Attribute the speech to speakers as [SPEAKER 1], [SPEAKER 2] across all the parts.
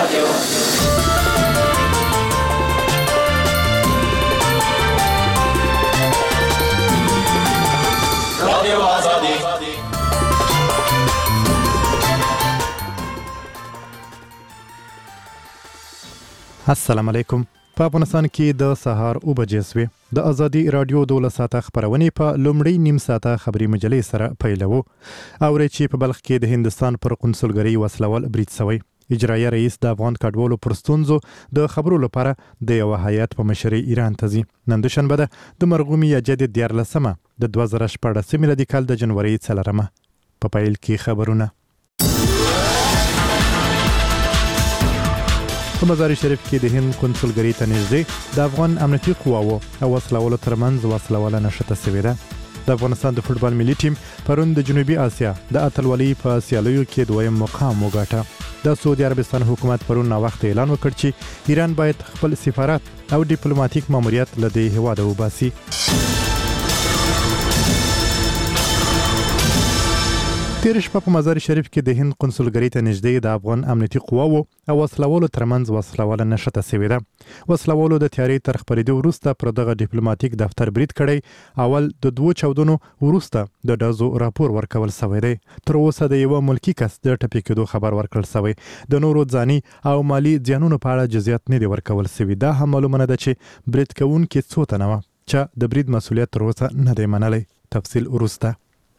[SPEAKER 1] رادیو آزادی.
[SPEAKER 2] السلام علیکم. په افغانستان کې د سهار 9 بجې سوي د ازادي رادیو 12 ساعته خبرونه په لومړی نیم ساعته خبري مجلې سره پیلوو. او چې په بلخ کې د هندستان پر قونسلګرۍ وسلوال برید شوی. اجرایي رئیس د افغان کډوالو پر ستونزو د خبرو لپاره د یو هیئت په مشرۍ ایران ته ځي. نن دوشنبه ده د مرغومي جدید 14مه د 2014 میلادي کال د جنوري 4مه. په پیل کې خبرونه. په مزار شریف کې د هند قونسلګرۍ ته نږدې د افغان امنیتي قواوو او وسلوالو ترمنځ وسلواله نښته شوې ده. د افغانستان د فوتبال ملي ټیم پرون د جنوبي اسیا د اتلولۍ په سیالیو کې دویم مقام وګاټه. د سعودي عربستان حکومت پرون وخت اعلان وکړ چې ایران باید خپل سفارت او ډیپلوماټیک ماموریت له دې هیواده وباسي. تیر شپه په مزار شریف کې د هند قونسلګرۍ ته نږدې د افغان امنیتي قواوو او وسلوالو ترمنځ وسلواله نښته شوې ده. وسلوالو د تیاری تر خپرېدو وروسته پر دغه ډیپلوماټیک دفتر برید کړی. اول د 2 چاودنو وروسته د ډزو راپور ورکول شوی دی. تر اوسه د یو ملکی کس د ټپي کېدو خبر ورکړل شوی. د نورو ځاني او مالی زیانونو په اړه جزئیات نه دي ورکول شوی. دا هم معلومه نه ده چې برید کوونکي څو تنه وو چې د برید مسؤلیت تر اوسه نه دی منلی. تفصیل وروسته.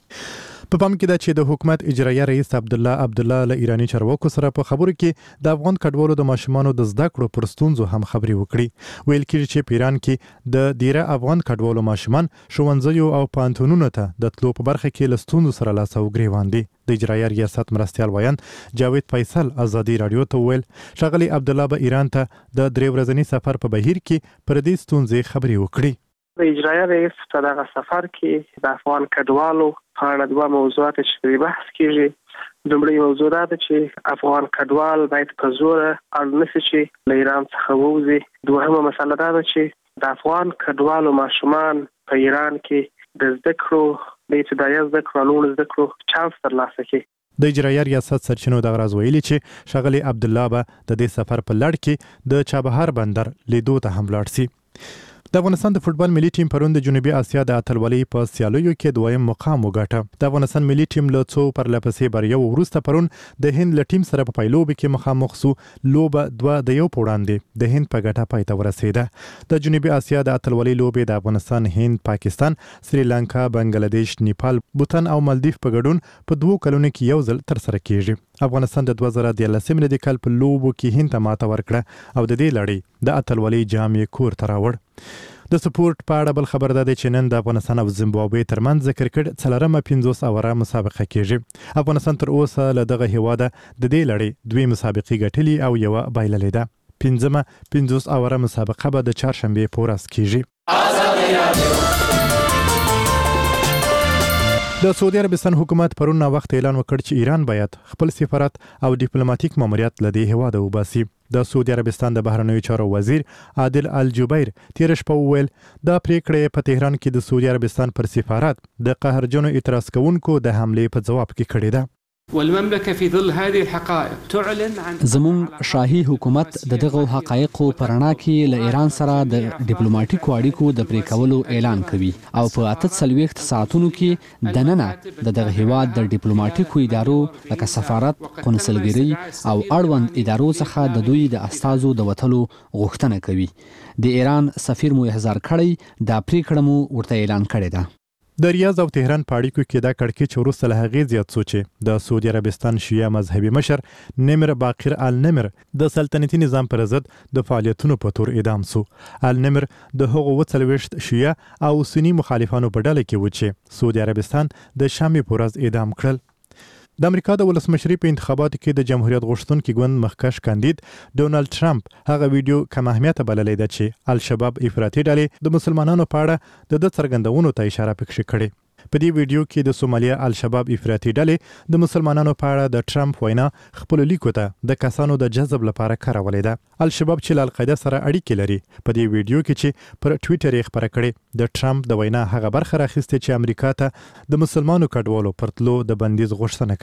[SPEAKER 2] په پام کې ده چې د حکومت اجرایي رئیس عبدالله له ایرانی چارواکو سره په خبرو کې د افغان کډوالو د ماشومانو د زده کړو پر ستونزو هم خبرې وکړي. ویل کېږي چې په ایران کې د ډیره افغان کډوالو ماشومان ښوونځیو او پوهنتونونو ته د تلو په برخه کې له ستونزو سره لاس او ګریوان دي. د اجرایي ریاست مرستیال ویاند جاوید فیصل ازادي رادیو ته ویل ښاغلي عبدالله به ایران ته د 3 ورځني سفر په بهیر کې پر دې ستونزې خبرې وکړي.
[SPEAKER 3] د اجرایي رئیس په دغه سفر کې د افغان کډوالو په اړه 2 موضوعات چې بحث کیږي. لومړی موضوع دا ده چې افغان کډوال باید په زور اړ نشي چې له ایران څخه ووځي. دوهمه مسله دا ده چې د افغان کډوالو ماشومان په ایران کې د زده کړو د ابتدایي زده کړو لوړ زده کړو چانس ترلاسه کړي.
[SPEAKER 2] د اجرایي ریاست سرچینو د غراز ویلي چې ښاغلي عبدالله به د دې سفر په لړ کې د چابهار بندر لیدو ته هم لاړ شي. د افغانستان د فوتبال ملي ټیم پرون د جنوبي اسیا د اتلولۍ په سیالیو کې دویم مقام وګاټه. د افغانستان ملي ټیم له څو پرلپسې بریاو وروسته پرون د هند له ټیم سره په پایلوبه کې مخامخ شو. لوبه 2-1 په وړاندې د هند په ګټه پای ته ورسېده. د جنوبي اسیا د اتلولۍ لوبې د افغانستان، هند، پاکستان، سریلانکا، بنگلاديش، نیپال، بوتان او مالدیف په ګډون په 2 کلونو کې یو ځل تر سره کیږي. افغانستان د 2013 میلادي کال په لوبو کې هند ته ماته ورکړه او د دې لړۍ د اتلولۍ جام یې کور ته راوړ. د سپورت په اړه بل خبر ده چې نن د افغانستان او زیمبابوې ترمنځ د کرکټ 50 اوره مسابقه کیږي. افغانستان تر اوسه له دغه هیواده د دې لړۍ 2 مسابقې ګټلې او یو بایللې ده. 50 اوره مسابقه به د چهارشنبه په ورځ کیږي. د سعودي عربستان حکومت پرون وخت اعلان وکړ چې ایران باید خپل سفارت او ډیپلوماټیک ماموریت له دې هیواده وباسي. د سعودي عربستان د بهرنیو چارو وزیر عادل الجبیر تیر شپه وویل دا پریکړه په تهران کې د سعودي عربستان پر سفارت د قهرجنو اعتراض کوونکو د حمله په جواب کې کړې ده.
[SPEAKER 4] والمملكة في ظل هذه الحقائق تعلن عن
[SPEAKER 5] زمون شاهي حکومت د دغه حقایقو پرنا کې له ایران سره د ډیپلوماټیکو اړیکو د پرې کولو اعلان کوي او په 48 ساعتونو کې د ننه دغه هیواد د ډیپلوماټیکو ادارو لکه سفارت، قونسلګرۍ او اړوند ادارو څخه د دوی د استازو د وټلو غوښتنه کوي. د ایران سفیر مو احضار کړی دا پریکړه مو ورته اعلان کړې ده.
[SPEAKER 2] د ریاض او تهران په اړیکو کې دا کړکېچ وروسته له هغې زیات شو چې د سعودي عربستان شیعه مذهبي مشر نمر باقر النمر د سلطنتي نظام پر ضد د فعالیتونو په تور اعدام شو. النمر د هغو 40 شیعه او سنی مخالفانو په ډله کې و چې سعودي عربستان د شنبې په ورځ اعدام کړل. د امریکا د ولسمشرۍ په انتخاباتو کې د جمهوریت غوښتونکي ګوند مخکښ کاندید ډونالد ټرمپ هغه ویډیو کم اهمیته بللې ده چې الشباب افراطي ډلې د مسلمانانو په اړه د څرګندونو ته اشاره پکې کړې. په دې ویډیو کې د سومالیا الشباب افراطي ډلې د مسلمانانو په اړه د ټرمپ وینا خپل لیکو ته د کسانو د جذب لپاره کارولې ده. الشباب چې له القاعده سره اړیکې لري په دې ویډیو کې چې پر ټویټر یې خبره کړې د ټرمپ د وینا هغه برخه راخسته چې امریکا ته د مسلمانو کډوالو پرتلو د بندیز غوښتنه کوي.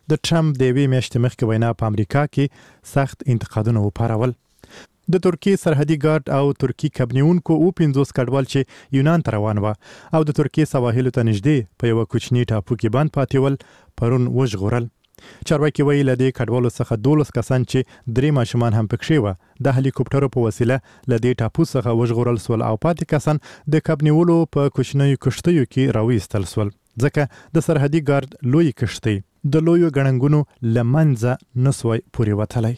[SPEAKER 2] د ټرمپ د یوې میاشتې مخکې وینا په امریکا کې سخت انتقادونه وپارول. د ترکیې سرحدي ګارد او ترکی کبنیونکو او 50 کډوال چې یونان ته روان و او د ترکیې سواحل ته نږدې په یو کوچني ټاپو کې بند پاتې ول پرون وژغورل. چارواکي ویل د کډوالو څخه 12 کسان چې 3 ماشومان هم پکښې و د هلیکوپټرو په وسیله ل دې ټاپو څخه وژغورل سول او پاتې کسان د کبنیولو په کوچنیو کشتیو کې راوېستل سول ځکه د سرحدي ګارد لوی کشتۍ د لویو غړنګونو لمنځه نسوي پوري وتلی.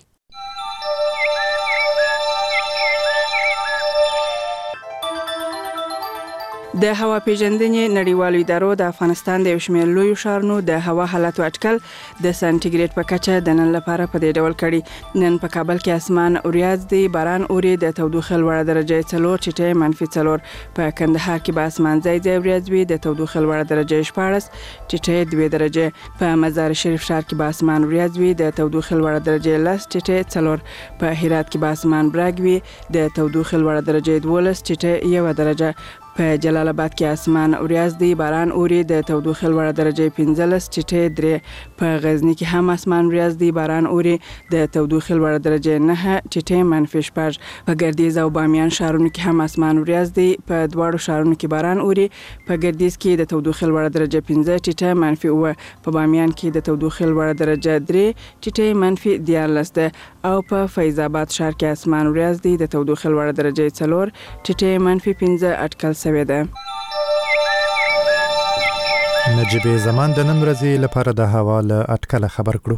[SPEAKER 6] د هوا پیژندنې نړیوالو ادارو د افغانستان د یو شمېر لویو ښارونو د هوا حالت اټکل د سانتیګریډ په کچه د نن لپاره په دې ډول کړي. نن په کابل کې اسمان اوریاز دی، باران اوري، د تودوخې لوړه درجه 4 چټي -4. په کندهار کې به اسمان ځای ځای اوریاز وي، د تودوخې لوړه درجه 14 چټي 2 درجه. په مزار شریف ښار کې به اسمان اوریاز وي، د تودوخې لوړه درجه 10 چټي 4. په هرات کې به اسمان براګ وي، د تودوخې لوړه درجه 12 چټي 1 درجه. په جلال آباد کې اسمان اوریاز دی، باران اوري، د تودوخې لوړه درجه 15 چټي 3. په غزنی کې هم اسمان اوریاز دی، باران اوري، د تودوخې لوړه درجه 9 چټي -4. په ګردیز او بامیان ښارونو کې هم اسمان اوریاز دی، په دواړو ښارونو کې باران اوري. په ګردیز کې د تودوخې لوړه درجه 15 چټي -1. په بامیان کې د تودوخې لوړه درجه 3 چټي -14 ده او په فیض آباد ښار کې اسمان اوریاز دی، د تودوخې لوړه درجه 4 چټي -15 اټکل شوی ده.
[SPEAKER 2] نجيب زمان د نن ورځې لپاره د هوا له اټکل خبر کړو.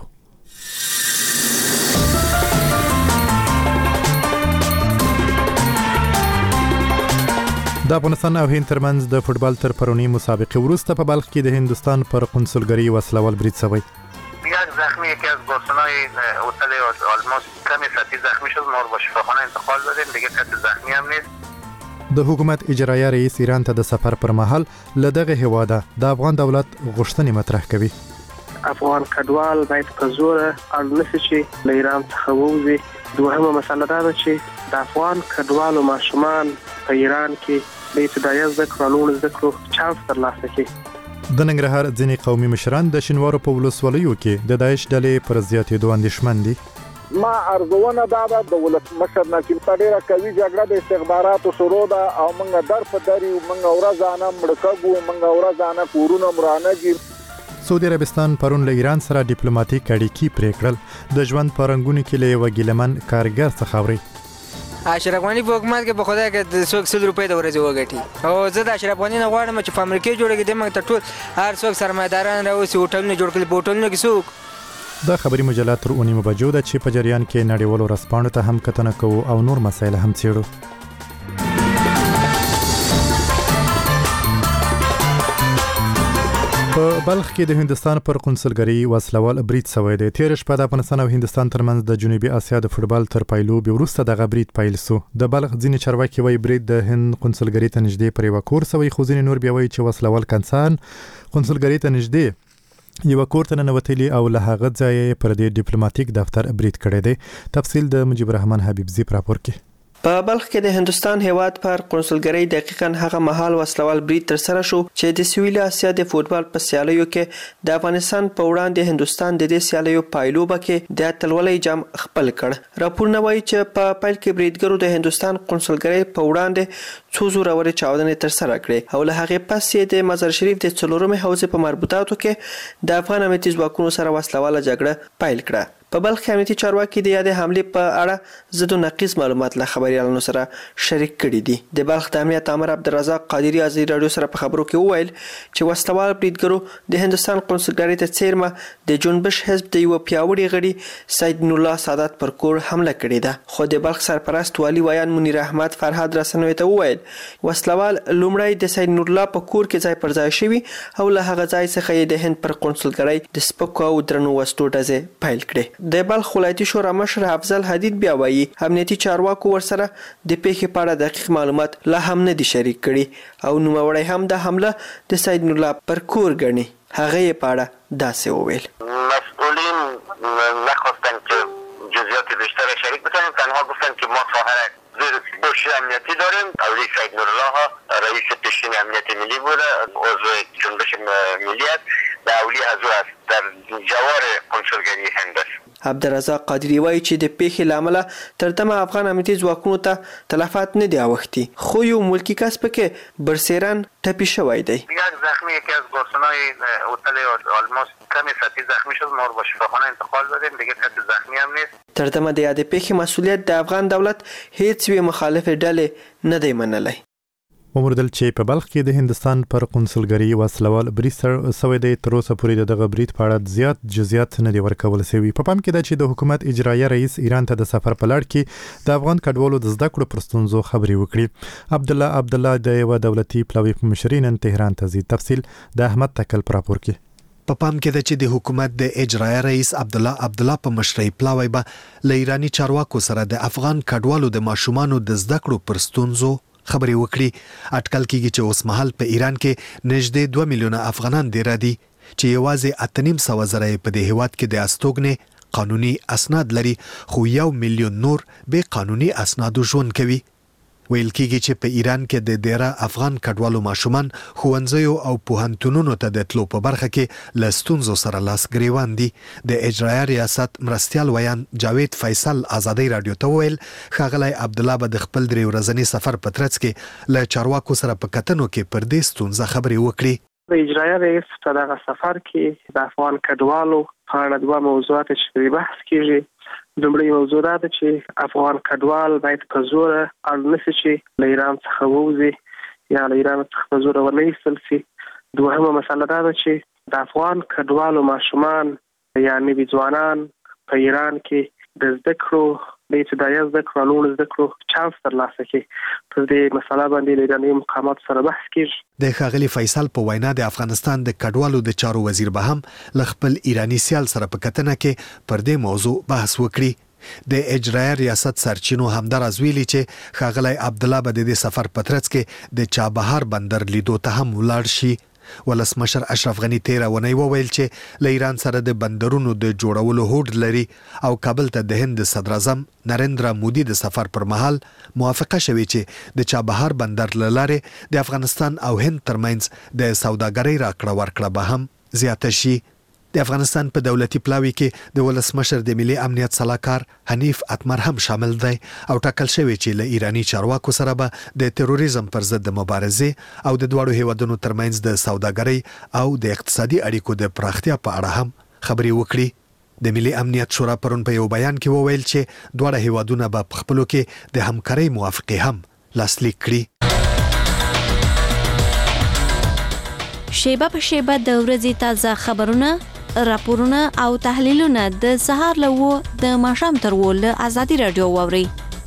[SPEAKER 2] د افغانستان او هند ترمنځ د فوتبال تر پرونی مسابقه وروسته په بلخ کې د هندستان پر قنصلګری وسلوال برید شوی.
[SPEAKER 7] یک زخمی یکی از گرسنه‌های هتل آلماس کمی سطحی زخمی شد، ما رو به شفاخانه انتقال دادیم، دیگه کسی زخمی هم نیست.
[SPEAKER 2] د حکومت اجرایه رئیس ایران ته د سفر پر مهال لدغه هواده د افغان دولت غوښتنې مطرح کوي.
[SPEAKER 3] افغان کډوال باید په زور اړ نشي چې له ایران څخه ووځي. دوهمه مسله دا ده چې د افغان کډوالو ماشومان په ایران کې د ابتدایي زده کړو لوړ زده کړو چانس ترلاسه کړي.
[SPEAKER 2] د ننګرهار ځینې قومي مشران د شینوارو په ولسوالیو کې د داعش ډلې پر زیاتېدو اندېښمن دي.
[SPEAKER 8] ما ارزونه دا د ولسمشر نجیب ډیره کوي جګړه د استخباراتو شروع ده او موږ در په دری موږ ورځانه مړکګو موږ ورځانه کورونه مرانهږي.
[SPEAKER 2] سعودي عربستان پرون له ایران سره ډیپلوماټیک اړیکې پرې کړل. د ژوند په رنګونو کې له یو ګیلمن کارګر څخه اوري.
[SPEAKER 9] اشرف غنی په حکومت کې په خدای کې 100 روپۍ د ورځې وګټي او زه د اشرف غنی نه غواړم چې په امریکا جوړېږي د موږ ته ټول هر څوک سرمایداران راوځي هوټلونه جوړ کړي بوټلونه کې څوک.
[SPEAKER 2] دا خبري مجله تر 9 بجو ده چې په جریان کې نړیوالو رسپانو ته هم کتنه کوو او نور مسایل هم څېړو. په بلخ کې د هندستان پر قنصلګری وسلوال برید شوی دی. تیر شپه د افغانستان او هندستان ترمنځ د جنوبي اسیا د فوتبال تر پایلوب وروسته د برید پیل شو. د بلخ ځینې چارواکي وایي برید د هند قنصلګری ته نږدې پر یو کور شوی، خو ځینې نور بیا وایي چې وسلوال کنسان قنصلګری ته نږدې یو کور ته ننوتلی او له هغه ځای پر دې ډیپلوماټیک دفتر برید کړی دی. تفصیل د مجيب الرحمن حبیبزی پر راپور کې.
[SPEAKER 10] په بلخ کې د هندستان هیواد پر قنصلګری دقیقاً هغه مهال وسلوال برید تر سره شو چې د سویل اسیا د فوتبال په سیالیو کې د افغانستان په وړاندې هندستان د دې سیالیو پایلوبه کې د اتلولۍ جام خپل کړ. راپورونه وایي چې په پیل کې بریدګرو د هندستان قنصلګری په وړاندې څو زورورې چاودنې تر سره کړې او له هغې پس یې د مزار شریف د څلورمې حوزې په مربوطاتو کې د افغان امنیتي ځواکونو سره وسلواله جګړه پیل کړه. په بلخ کې امنیتي چارواکي د یادې حملې په اړه ضد و نقیض معلومات له خبريالانو سره شریک کړي دي. د بلخ د امنیت امر عبدالرزاق قادری ازادي رادیو سره په خبرو کې وویل چې وسلوال بریدګرو د هندستان قنصلګری ته څیرمه د جنبش حزب د یو پیاوړي غړي سید نورالله سادات پر کور حمله کړې ده. خو د بلخ سرپرست والی ویان منیر احمد فرهاد رسنوي ته وویل وسلوال لومړی د سید نورالله په کور کې ځای پر ځای شوی او له هغه ځای څخه یې د هند پر قنصلګری د سپکو او درنو وسلو ډزې پیل کړې. د بلخ ولایتي شورا مشر افضل حدید بیا وایي امنیتي چارواکو ورسره د پیښې په اړه دقیق معلومات لا هم نه دي شریک کړي او نوموړی هم د حمله د سید نورالله پر کور ګڼي. هغه یې په اړه داسې وویل
[SPEAKER 7] مسئولین نخواستن که جزئیات بیشتر شریک بکنیم، تنها گفتن که ما ساحر زیر پوش امنیتی داریم. اولی سید نورالله رئیس پیشین امنیت ملی بوده، عضو جنبش ملی است و اولی حضور است. در جوار کنسولګری هند است.
[SPEAKER 10] عبدالرزاق قادری وایي چې د پیښې لامل تر دمه افغان امنیتي ځواکونو ته تلفات نه دی اوختي، خو یو ملکی کس پکې برسیران ټپي شوی دی.
[SPEAKER 7] یک زخمی یکی از گرسنه‌های هتل آلماس کمی سطحی زخمی شد، ما رو به شفاخانه انتقال دادیم، دیگه کسی زخمی هم نیست.
[SPEAKER 10] تر دمه د یادې پیښې مسؤلیت د افغان دولت هیڅ یوې مخالفې ډلې نه دی منلی.
[SPEAKER 2] وموردل چې په بلخ کې د هندستان پر قونسلګري وسلوال برید سوی دی، تر اوسه پورې دغه برید په اړه زیات جزئیات نه دي ورکول شوي. په پام کې ده چې د حکومت اجرایه رئیس ایران ته د سفر په لړ کې د افغان کډوالو د زده کړو پر ستونزو خبرې وکړي. عبدالله د یو دولتي پلاوي په مشرۍ نن تهران ته ځي. تفصیل د احمد تکل پر راپور کې.
[SPEAKER 11] په پام کې ده چې د حکومت د اجرایه رئیس عبدالله په مشرۍ پلاوی به له ایرانی چارواکو سره د افغان کډوالو د ماشومانو د زده کړو پر ستونزو خبرې وکړي. اټکل کېږي چې اوس مهال په ایران کې نږدې 2 میلیونه افغانان ډیر دي چې یوازې 8.5 په دې هیواد کې د استوګنې قانوني اسناد لري، خو 1 میلیون نور به قانوني اسناد ژوند کوي. ویل کېږي چې په ایران کې د ډیره افغان کډوالو ماشومان ښوونځیو او پوهنتونونو ته د تلو په برخه کې له ستونزو سره لاس ګریوان دي. د اجرایه ریاست مرستیال ویان جاوید فیصل ازادي رادیو ته ویل ښاغلی عبدالله به د خپل 3 ورځني سفر په ترڅ کې له چارواکو سره په کتنو کې پر دې ستونزه خبرې وکړي.
[SPEAKER 3] د اجرایه رئیس په دغه سفر کې د افغان کډوالو په اړه 2 موضوعات چې بحث کیږي. لومړی موضوع دا ده چې افغان کډوال باید په زور اړ نشي چې له ایران څخه ووځي یا له ایران څخه په زور ونه ایستل شي. دوهمه مسله دا ده چې د افغان کډوالو ماشومان یا نوي ځوانان په ایران کې د زده کړو د ابتدایي زده کړو لوړ زده کړو چانس ترلاسه کړي. په دې مسله باندې له ایراني مقامات سره بحث کیږي.
[SPEAKER 11] د ښاغلي فیصل په وینا د افغانستان د کډوالو د چارو وزیر به هم ل خپل ایرانی سیال سره په کتنه کې پر دې موضوع بحث وکړي. د اجرایه ریاست سرچینو همدارز ویلي چې ښاغلی عبدالله به د دې سفر په ترڅ کې د چابهار بندر لیدو ته هم ولاړ شي. ولسمشر اشرف غنی 13 ونی وویل چې له ایران سره د بندرونو د جوړولو هوډ لري او کابل ته د هند صدر اعظم نریندرا مودي د سفر پر مهال موافقه شوې چې د چابهار بندر لاره د افغانستان او هند ترمنځ د سوداګرۍ راکړه ورکړه به هم زیاته شي. د افغانستان په دولتي پلاوي کې د ولسمشر د ملي امنیت صلاحکار حنیف اتمر هم شامل دی او ټاکل شوی چې له ایرانی چارواکو سره به د تروریزم پر ضد د مبارزې او د دوړو هیوادونو ترمنځ د سوداګرۍ او د اقتصادي اړیکو د پراختیا په اړه هم خبرې وکړي. د ملي امنیت شورا پرون په یو بیان کې وویل چې دوړه هیوادونه به خپلو کې د همکارۍ موافقه هم لاسلیک کړي.
[SPEAKER 12] شیبه په شیبه د ورځې تازه خبرونه، راپورونه او تحلیلونه د سهار له 9 د ماښام تر 10 له ازادي رادیو واوري.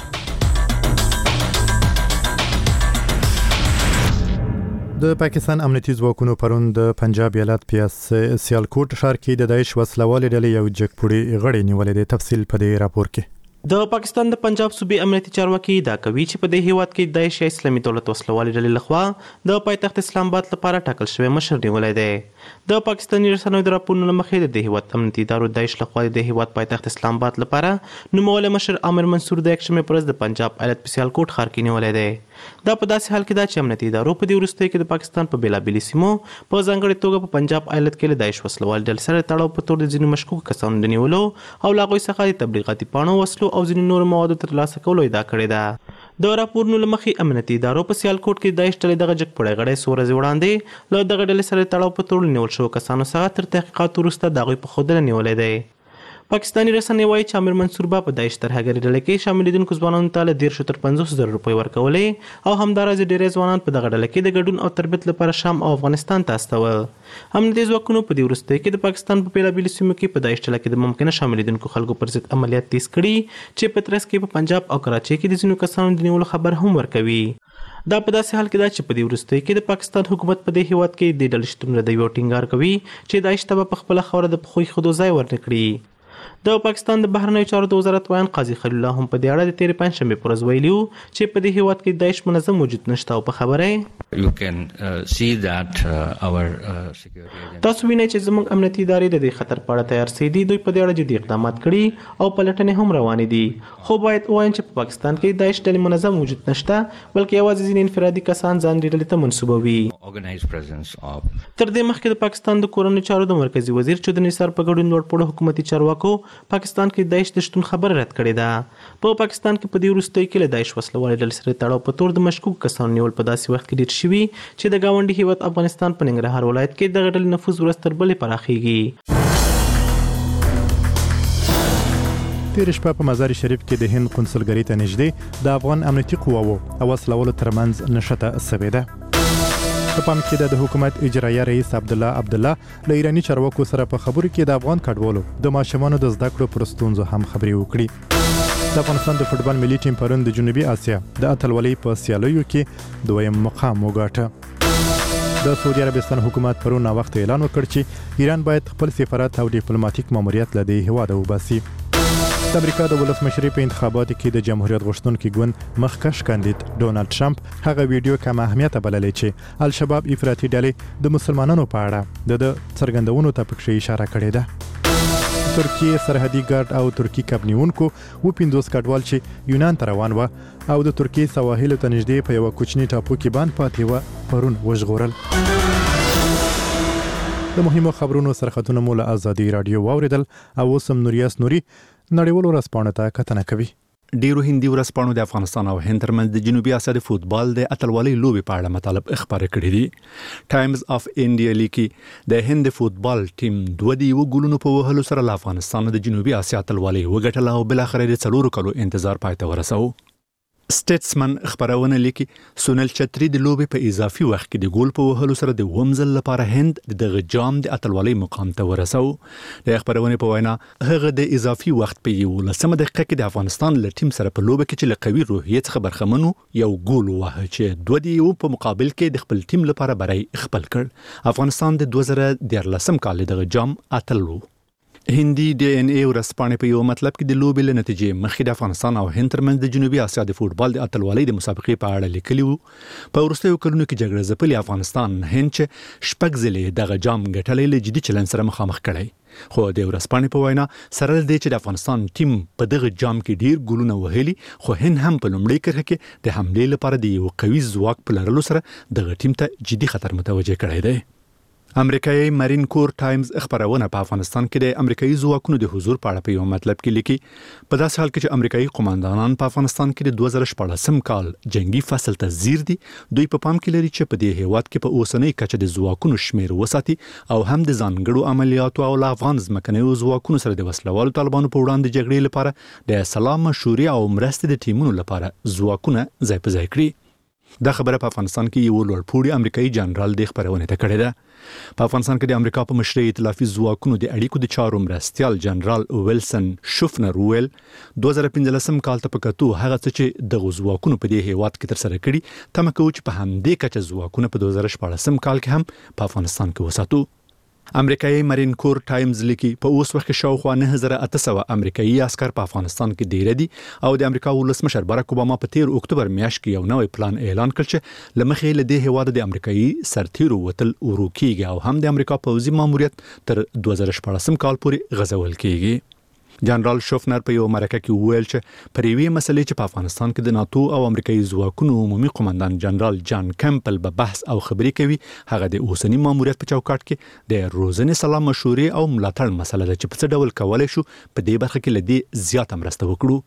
[SPEAKER 2] د پاکستان امنیتي ځواکونو پرون د پنجاب ایالت په سیالکوټ ښار کې د داعش وسلوالې ډلې یو جګپوړی غړی نیولې ده. تفصیل په دې راپور کې.
[SPEAKER 13] د پاکستان د پنجاب صوبې امنیتي چارواکي دا کوي چې په دې هیواد کې داعش اسلامي دولت وسلوالې ډلې لخوا د پایتخت اسلام آباد لپاره ټاکل شوی مشر نیولای دی. د پاکستاني رسنیو د راپورونو مخې د هیواد امنیتي ادارو داعش لخوا د هیواد پایتخت اسلام آباد لپاره نوموړی مشر عامر منصور د یکشنبه پر ورځ د پنجاب ایالت په سیالکوټ ښار کې نیولای دی. دا په داسې حال کې دا چې امنیتي ادارو په دې وروستیو کې د پاکستان په بیلابېلو سیمو په ځانګړې توګه په پنجاب ایالت کې له داعش وسلوال ډلې سره تړاو په تور د ځینو مشکوکو کسانو د نیولو او له هغوی څخه د تبلیغاتي پاڼو، وسلو او ځینو نورو موادو ترلاسه کولو ادعا کړې ده. د راپورونو له مخې امنیتي ادارو په سیالکوټ کې داعش ډلې دغه جګپوړی غړی څو ورځې وړاندې له دغه ډلې سره تړاو په تور نیول شوو کسانو څخه تر تحقیقات وروسته د هغوی په ښودنه نیولی دی. پاکستاني رسنۍ وایي چې عامر منصور به په داعش ترهګرې ډلې کې شاملېدونکو ځوانانو ته له 10 تر 50,000 روپۍ ورکولې او همداراز ډېری ځوانان په دغه ډله کې د ګډون او تربیت لپاره شام او افغانستان ته استول. امنیتي ځواکونو په دې وروستیو کې د پاکستان په بیلابېلو سیمو کې په داعش ډله کې د ممکنه شاملېدونکو خلکو پر ضد عملیات تیز کړي چې په ترڅ کې په پنجاب او کراچۍ کې د ځینو کسانو د نیولو خبر هم ورکوي. دا په داسې حال کې ده چې په دې وروستیو کې د پاکستان حکومت په دې هیواد کې د ډلې شتون ردوي او ټینګار کوي چې داعش ته په خپله خاوره د پخوي خودو ځای ورنکړي. د پاکستان د بهرنیو چارو د وزارت وایي قاضي خلیل الله هم په دې اړه د تیرې پنځشنبې پر ورځ ویلي وو چې په دې هیواد کې داعش منظم موجود نشته او په خبره تاسو وینئ چې زموږ امنیتي ادارې د دې خطر په اړه تیار سي دي. دوی په دې اړه جدي اقدامات کړي او پلټنې هم روانې دي. خو باید ووایم چې په پاکستان کې داعش ډلې منظم موجود نشته بلکې یوازې ځینې انفرادي کسان ځان ډلې ته منسوبوي. تر دې مخکې د پاکستان د کورنیو چارو د مرکزي وزیر چودھری نثار په ګډون لوړپوړو حکومتي چارواکو پاکستان کې داعش د شتون خبره رد کړې ده. په پاکستان کې په دې وروستیو کې له داعش وسلوالې ډلې سره تړاو په تور د مشکوک کسانو نیول په داسې وخت کې ډېر شوي چې د ګاونډي هیواد افغانستان په ننګرهار ولایت کې دغه ډلې نفوذ ورځ تر بلې پراخېږي.
[SPEAKER 2] تیر شپه په مزار شریف کې د هند قونسلګرۍ ته نږدې د افغان امنیتي قواوو او وسلوالو ترمنځ نښته سوې ده. په پام کې د حکومت اجرایه رئیس عبدالله له ایرانی چارواکو سره په خبرو کې د افغان کډوالو د ماشومانو د زده کړو پر ستونزو هم خبرې وکړي. د افغانستان د فوټبال ملي ټیم پرون د جنوبي اسیا د اتلولۍ په سیالیو کې دویم مقام وګاټه. د سعودي عربستان حکومت پرون وخت اعلان وکړ چې ایران باید خپل سفارت او ډیپلوماټیک ماموریت له دې هیواده وباسي. د امریکا د ولسمشرۍ په انتخاباتو کې د جمهوریت غوښتونکي ګوند مخکښ کاندید ډونالد ټرمپ هغه ویډیو کم اهمیت بللې چې الشباب افراطي ډلې د مسلمانانو په اړه د څرګندونو ته پکې اشاره کړې ده. ترکیه سرحدي ګارد او ترکی کبنیونکو و 50 کډوال چې یونان ته روان و او د ترکیه سواحل ته نږدې په یو کوچني ټاپو کې باندې پاتې و پرون وژغورل. د مهمو خبرونو سرخطونه مو له ازادي رادیو واوریدل او اوسم نوریاس نوري نړیوالو ورځپاڼو ته کتنه کوي.
[SPEAKER 14] ډیرو هندي ورځپاڼو د افغانستان او هند ترمنځ د جنوبي اسیا د فوتبال د اتلولۍ لوبې په اړه مطالب خبرې کړې دي. ټایمز اف انډیا لیکي د هند فوتبال ټیم 2 ګولونو په وهلو سره له افغانستان د جنوبي اسیا اتلولۍ وګټله او بل اخر د 4 کلو انتظار پای ته ورساو. سټیټسمن خبرونه لیکي سونل چتری د لوبې په اضافي وخت کې د ګول په وهلو سره د ومزل لپاره هند دغه جام د اتلولۍ مقام ته ورساو. د خبرونه په وینا هغه د اضافي وخت په 11 دقیقه کې د افغانستان له ټیم سره په لوبه کې چې له قوي روحیې څخه برخمنو یو ګول وهه چې 2 په مقابل کې د خپل ټیم لپاره برای خپل کړ. افغانستان د 2013 کال دغه جام اتل وو. هندي ډي ان اي ورځپاڼې په یو مطلب کې د لوبې له نتیجې مخکې د افغانستان او هند ترمنځ د جنوبي اسیا د فوتبال د اتلولۍ د مسابقې په اړه لیکلي وو. په وروستیو کلونو کې جګړه ځپلي افغانستان هند چې شپږ ځلې دغه جام ګټلی له جدي چلن سره مخامخ کړی. خو د ورځپاڼې په وینا سره دې چې د افغانستان ټیم په دغه جام کې ډیر ګولونه وهلي خو هند هم په لومړۍ کرښه کې د حملې لپاره د یو قوي ځواک په لرلو سره دغه ټیم ته جدي خطر متوجه کړی دی. امریکایي مارین کور ټایمز خبرونه په افغانستان کې د امریکایي ځواکونو د حضور په اړه په یو مطلب کې لیکي په داسې حال کې چې امریکایي قوماندانان په افغانستان کې د 2014 کال جنگي فصل ته ځیر دي دوی په پام کې لري چې په دې هیواد کې په اوسنۍ کچه د ځواکونو شمیر وساتي او هم د ځانګړو عملیاتو او افغان ځمکنیو ځواکونو سره د وسلوالو طالبانو په وړاندې جګړې لپاره د سلام مشورې او مرستې د ټیمونو لپاره ځواکونه ځای په ځای کړي. دا خبره په افغانستان کې یو لوړپوړی امریکایي جنرال د خبرونه ته کړې ده. په افغانستان کې د امریکا په مشرۍ ائتلافي ځواکونو د اړیکو د چارو مرستيال جنرال ویلسن شوفنر ویل 2015 کال ته پکاتو هغه چې د ځواکونو په دې هیواد کې تر سره کړي تم کوي چې په همدې کچه ځواکونه په 2014 کال کې هم په افغانستان کې وساتو. امریکایي مارین کور ټایمز لیکي په اوس وخت کې شاوخوا 9800 امریکایي عسكر په افغانستان کې ډیر دي او د امریکا ولسمشر باراک اوباما په 13 اکتوبر میاشت کې یو نوې پلان اعلان کړ چې لمخې له دې هیواد د امریکایي سرتیرو وتل وروکیږي او هم د امریکا پوځي ماموریت تر 2014 کال پورې غځول کیږي. جنرال شوفنر په یو مرکه کې وویل چې پر یوې مسلې چې په افغانستان کې د ناتو او امریکایي ځواکونو عمومي قومندان جنرال جان کمپل به بحث او خبرې کوي هغه د اوسنی ماموریت په چوکاټ کې د روزنې سلام مشورې او ملاتړ مسله ده چې په څه ډول کولای شو په دې برخه کې لدی زیات مرسته وکړو.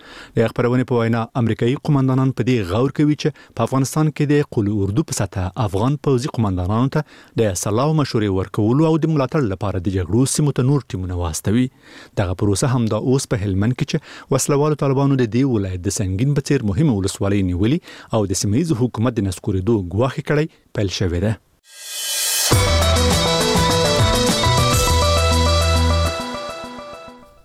[SPEAKER 14] د خبرونه په وینا امریکایي قومندانان په دې غور کوي چې په افغانستان کې د قول اردو په سطح افغان پوځي قومندانانو ته د سلاو مشورې ورکول او د ملاتړ لپاره د جګړو سیمو ته نور ټیمونه واستوي. دغه پروسه هم د اوس په هلمند کې چې وسلوالو طالبانو د دې ولایت د سنگین په څیر مهمه ولسوالۍ نیولې او د سیمایي حکومت د نسکورېدو ګواښ کړی پیل شوې ده.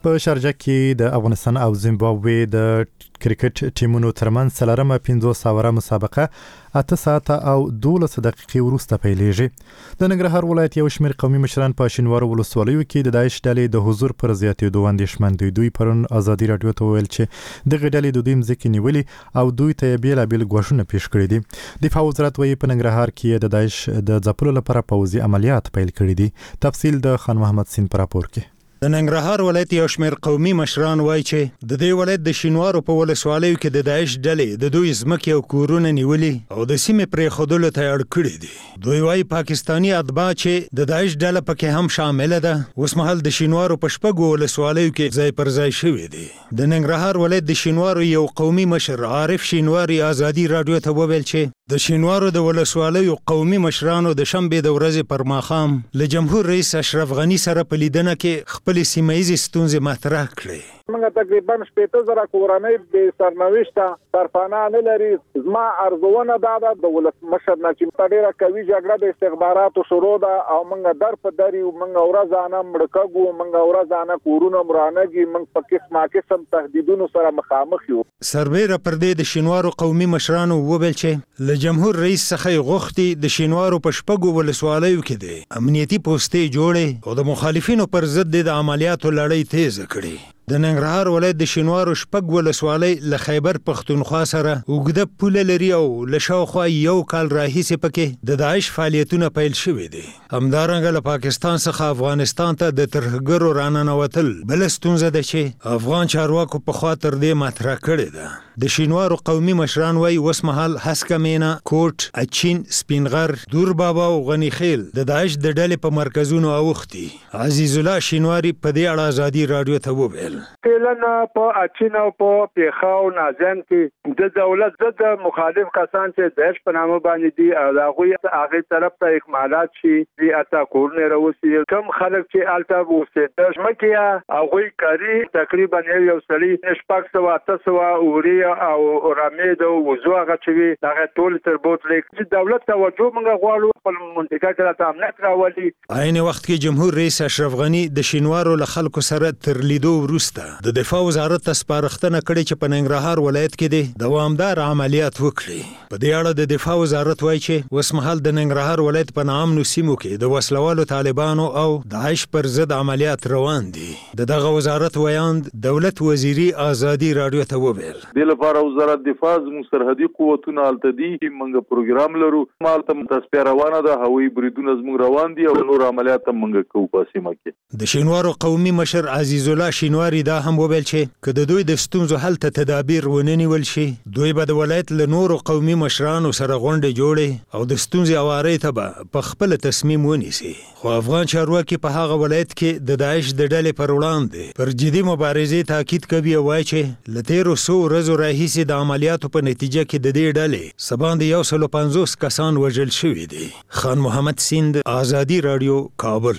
[SPEAKER 2] په شارجه کې د افغانستان او زیمبابوې د کرکټ ټیمونو ترمنځ څلورمه 500 اوره مسابقه 8 ساعته او 12 دقیقې وروسته پیلېږي. د ننګرهار ولایت یو شمېر قومي مشران په شینوارو ولسوالیو کې د داعش ډلې د حضور پر زیاتېدو اندېښمن دي. دوی پرون ازادي راډیو ته ویل چې دغه ډلې د دوی مځکې نیولې او دوی ته بېلابېل ګواښونه پیښ کړي دي. دفاع وزارت وایي په ننګرهار کې د داعش د ځپلو لپاره پوځي عملیات پیل کړي دي. تفصیل د خان محمد سین پر راپور کې.
[SPEAKER 15] د ننګرهار ولایت یو شمېر قومي مشران وایي چې د دې ولایت د شینوارو په ولسوالیو کې د داعش ډلې د دوی ځمکې او کورونه نیولي او د سیمې پرېښودلو ته اړ کړي دي. دوی وایي پاکستاني اتباع چې د داعش ډله پکې هم شامله ده اوس مهال د شینوارو په شپږو ولسوالیو کې ځای پر ځای شوي دي. د ننګرهار ولایت د شینوارو یو قومي مشر عارف شینواري ازادي راډیو ته وویل چې د شینوارو د ولسوالیو قومي مشرانو د شنبې د ورځې پر ماښام له جمهور رئیس اشرف غني سره په لیدنه کې خپل سیمه‌ییزې ستونزې مطرح کړې.
[SPEAKER 8] موږ تقریبا 15,000 کورنۍ د سرنوشته سرپناه نه لري. زما ارزونه دا ده د ولسمشر نه چې ډیره قوي جګړه د استخباراتو شروع ده او موږ در په دري موږ ورځانه مړکګو موږ ورځانه کورونه مرانګي موږ په قسم تهدیدونو سره مخامخ یو.
[SPEAKER 15] سربېره پر دې د شینوارو قومي مشرانو وویل چې له جمهور رئیس څخه غوښتي د شینوارو په شپږو ولسوالیو کې د امنیتي پوستې جوړې او د مخالفینو پر ضد د عملیاتو لړۍ تیزه کړي. د ننګرهار ولایت د شینوارو شپږ ولسوالۍ له خیبر پښتونخوا سره اوږده پوله لري او له شاوخوا یو کال راهیسې پکې د داعش فعالیتونه پیل شوي دي. همدارنګه له پاکستان څخه افغانستان ته د ترهګرو راننوتل بله ستونزه ده چې افغان چارواکو پخوا تر دې مطرح کړې ده. د شینوارو قومي مشران وایي اوس مهال هسکه مینا، کوټ، اچین، سپینغر، دور بابا او غنی خیل د داعش د ډلې په مرکزونو اوښتي. عزیز الله شینواري په دې اړه ازادي راډیو ته وویل
[SPEAKER 8] تلنه په اچین او په پیښاو نازم کې د دولت ضد مخالف کسان چې داعش په نامه باندې دي او هغه طرف ته اکمالات شي دی اتا کورونه راوسی کم خلک چې الته وسته مکه هغه کاری تقریبا یو سړي نشپاک سوا تسوا اوري او رامید او وزو هغه چې دغه ټول تر بوتلیک چې دولت توجه موږ غواړو خپل منطقه کې ته امنیت راولي.
[SPEAKER 15] عین وخت کې جمهور رئیس اشرف غني د شینوارو له خلکو سره تر لیدو وروسته د دفاع وزارت ته سپارښتنه کړې چې په ننګرهار ولایت کې د دوامدار عملیات وکړي. په دې اړه د دفاع وزارت وایي چې اوس مهال د ننګرهار ولایت په نامنو سیمو کې د وسلوالو طالبانو او داعش پر ضد عملیات روان دي. دغه وزارت ویاند دولت وزیري ازادي راډیو ته وویل
[SPEAKER 16] د لپاره وزارت دفاع زموږ سرحدي قوتونه الته دي موږ پروګرام لرو مالته تاسو روانه ده هوایي بریدونه زموږ روان دي او نور عملیات موږ کوو په سیمه کې.
[SPEAKER 15] د شینوارو قومي مشر عزیز الله شینواري دا هم وویل چې که د دوی د ستونزو حل ته تدابیر ونه نیول شي دوی به د ولایت له نورو قومي مشرانو سره غونډې جوړې او د ستونزې هوارۍ ته به په خپل تصمیم ونیسي. خو افغان چارواکي په هغه ولایت کې د داعش د ډلې پر وړاندې پر جدي مبارزې تاکید کوي او وایي چې له تېرو څو ورځو راهیسې د عملیاتو په نتیجه کې د دې ډلې څه باندې 150 کسان وژل شوي دي. خان محمد سیند، ازادي راډیو، کابل.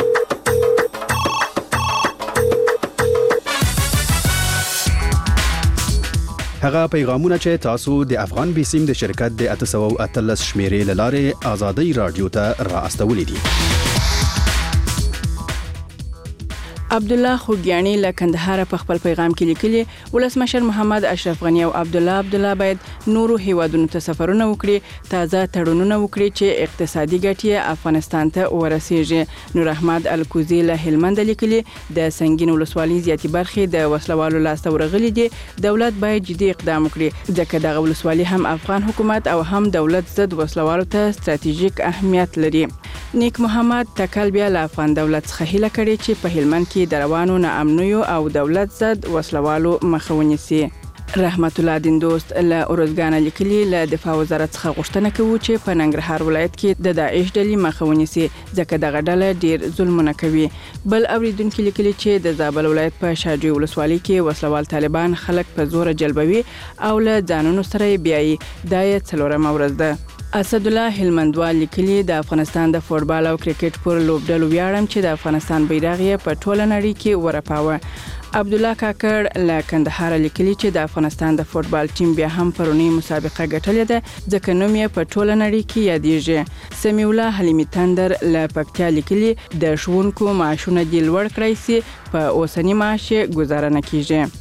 [SPEAKER 17] هغه پیغامونه چې تاسو د افغان بیسیم د شرکت د 813 شمیرې لاره ازادي رادیو ته را استولې دي.
[SPEAKER 6] عبد الله خوګیانی له کندهار په خپل پیغام کې لیکلي ولسمشر محمد اشرف غنی او عبد الله باید نورو هیوادونو ته سفرونه وکړي تازه تړونونه وکړي چې اقتصادي ګټې افغانستان ته ورسیږي. نور احمد الکوزی له هلمند لیکلي د سنگین ولسوالۍ زیاتې برخې د وسلوالو لاسته ورغلي دي دولت باید جدي اقدام وکړي ځکه دغه ولسوالۍ هم افغان حکومت او هم دولت ضد وسلوالو ته ستراتیژیک اهمیت لري. نیک محمد تکل بیا له افغان دولت څخه هیله کړې چې په هلمند کې د روانو ناامنیو او دولت ضد وسلوالو مخه ونیسي. رحمت الله دین دوست له اورزګان لیکلي له دفاع وزارت څخه غوښتنه کوي چې په ننګرهار ولایت کې د داعش ډلې مخه ونیسي ځکه دغه ډله ډیر ظلمونه کوي. بل اوریدونکو لیکلي چې د زابل ولایت په شاجوی ولسوالۍ کې وسلوال طالبان خلک په زور جلبوي او له ځانونو سره بیاي دا یې څلورمه ورځ ده. اسد الله هلمندوال لیکلي د افغانستان د فوټبال او کرکټ پر لوبډلو ویاړم چې د افغانستان بیرغ یې په ټوله نړۍ کې ورپاوه. عبد الله کاکړ له کندهار لیکلي چې د افغانستان د فوتبال ټیم بیا هم پرونی مسابقه ګټلې ده ځکه نوم یې په ټوله نړۍ کې یادېږي. سمیع الله حلیمي تندر له پکتیا لیکلي د ښوونکو معاشونه دې لوړ کړی سي په اوسنی معاش گزاره نه کیږي.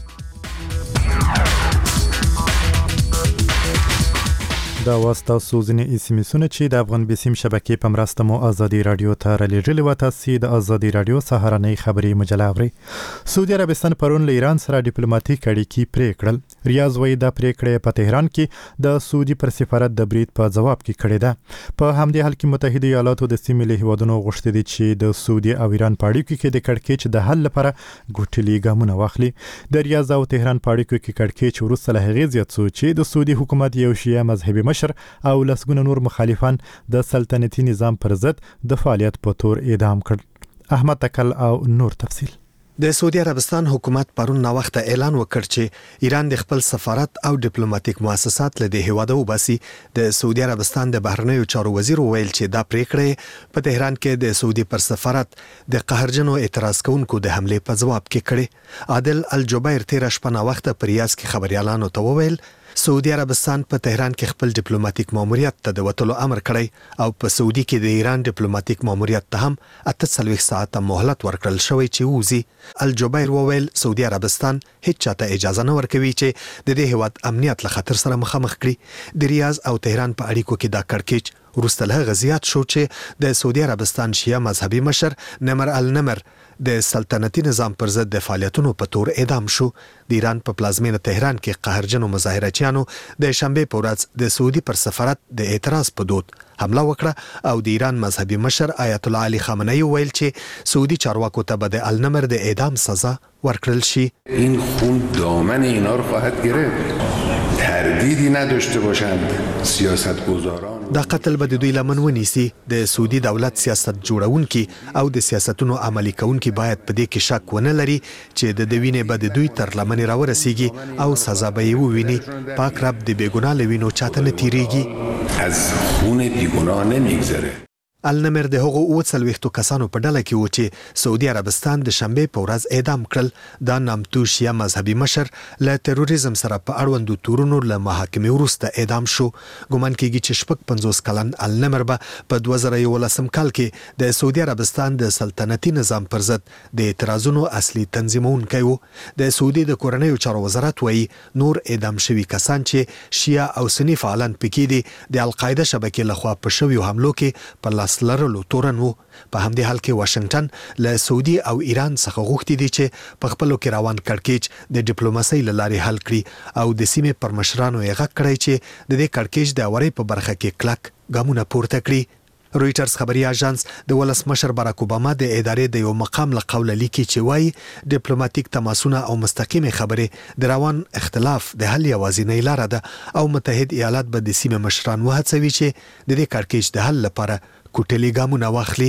[SPEAKER 2] دا واسطه سوزنی اسمیسونه چې د افغان بیسیم شبکې په مرسته مو ازادي رادیو ته رالېږلې و. تاسو د ازادي رادیو سهارنۍ خبري مجله اورئ. سعودي عربستان پرون له ایران سره ډیپلوماټیک اړیکې پرې کړل. ریاض وایي دا پریکړه په تهران کې د سعودي پر سفارت د برید په جواب کې کړې ده. په همدې حال کې متحده ایالاتو د سیمې له هیوادونو غوښتي دي چې د سعودي او ایران په اړیکو کې د کړکېچ د حل لپاره ګوټلي ګامونه واخلي. د ریاض او تهران په اړیکو کې کړکېچ وروسته له هغې زیات شو چې د سعودي حکومت یو شیعه مذهبي مشر او لسګونه نور مخالفان د سلطنتي نظام پر ضد د فعالیت په تور اعدام کړ. احمد تکل او نور تفصیل.
[SPEAKER 11] د سعودي عربستان حکومت پرون نا وخت اعلان وکړ چې ایران د خپل سفارت او ډیپلوماټیک مؤسسات له هیواده وباسي. د سعودي عربستان د بهرنیو چارو وزیر ویل چې دا پریکړه په تهران کې د سعودي پر سفارت د قهرجنو اعتراض کوونکو د حمله په جواب کې کړي. عادل الجبیر تیر شپه نا وخت په ریاض کې خبريالانو ته وویل سعودي عربستان په تهران کې خپل ډیپلوماټیک ماموریت ته د وټلو امر کړی او په سعودي کې د ایران ډیپلوماټیک ماموریت ته هم 48 ساعته مهلت ورکړل شوی چې ووزي. الجبیر وویل سعودي عربستان هیڅ چاته اجازه نه ورکوي چې د دې هیواد امنیت له خطر سره مخامخ کړي. د ریاض او تهران په اړیکو کې دا کړکېچ وروسته له غزيات شو چې د سعودي عربستان شیعه مذهبي مشر نمر النمر د سلطنتي نظام پر ضد د فعالیتونو په تور اعدام شو. د ایران په پلازمینه تهران کې قهرجنو مظاهرچیانو د شنبه په ورځ د سعودي پر سفارت د اعتراض په دود حمله وکړه او د ایران مذهبي مشر آیت الله علی خامنه‌ای ویل چې سعودي چارواکو ته به د النمر د اعدام سزا ورکړل شي.
[SPEAKER 18] این خون دامن اینا رو خواهد گرفت. تردیدی نداشته باشند سیاستگزاران
[SPEAKER 11] دا قتل به د دوی لمن ونیسي. د سعودي دولت سیاست جوړونکي او د سیاستونو عملي کوونکي باید په دې کې شک ونه لري چې د دوینې به د دوی تر لمن راورسیږي او سزا به یې وویني. پاک رب د بیګناه لوینو چاته نه تیریږي.
[SPEAKER 18] از خون بیگناه نمیگذره.
[SPEAKER 11] النمر د هغو 40 کسانو په ډله کې و چې سعودي عربستان د شنبه په ورځ اعدام کړل. دا نامتو شیعه مذهبي مشر له تروریزم سره په اړوندو تورونو له محاکمې وروسته اعدام شو. ګومان کېږي چې 50 کلن النمر به په 2011 کال کې د سعودي عربستان د سلطنتي نظام پر ضد د اعتراضونو اصلي تنظیمونکی و. د سعودي د کورنیو چارو وزارت وایي نور اعدام شوي کسان چې شیعه او سنی فعالان پکې دي د القاعده شبکې لخوا په شویو حملو کې په لاس لرلو تورن وو. په همدې حال کې واشنگټن له سعودي او ایران څخه غوښتي دي چې په خپلو کې روان کړکېچ د ډیپلوماسۍ له لارې حل کړي او د سیمې پر مشرانو یې غږ کړی چې د دې کړکېچ د اورۍ په برخه کې کلک ګامونه پورته کړي. رويټرز خبري اژانس د ولسمشر باراک اوباما د ادارې د یو مقام له قوله لیکي چې وايي ډیپلوماټیک تماسونه او مستقیمه خبرې د روان اختلاف د حل یوازینۍ لار ده او متحد ایالات به د سیمې مشران وهڅوي چې د دې کړکېچ د حل لپاره کوټلي ګامونه واخلي.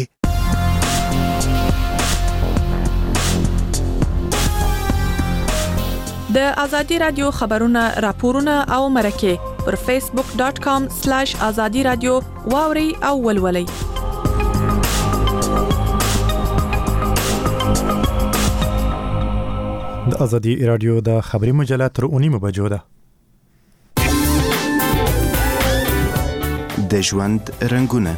[SPEAKER 19] د ازادي رادیو خبرونه راپورونه او مرکه پر facebook.com/azadi radio واوري او ولولي.
[SPEAKER 2] د ازادي رادیو د خبري مجله تر 9 بجو ده.
[SPEAKER 20] د ژوند رنگونه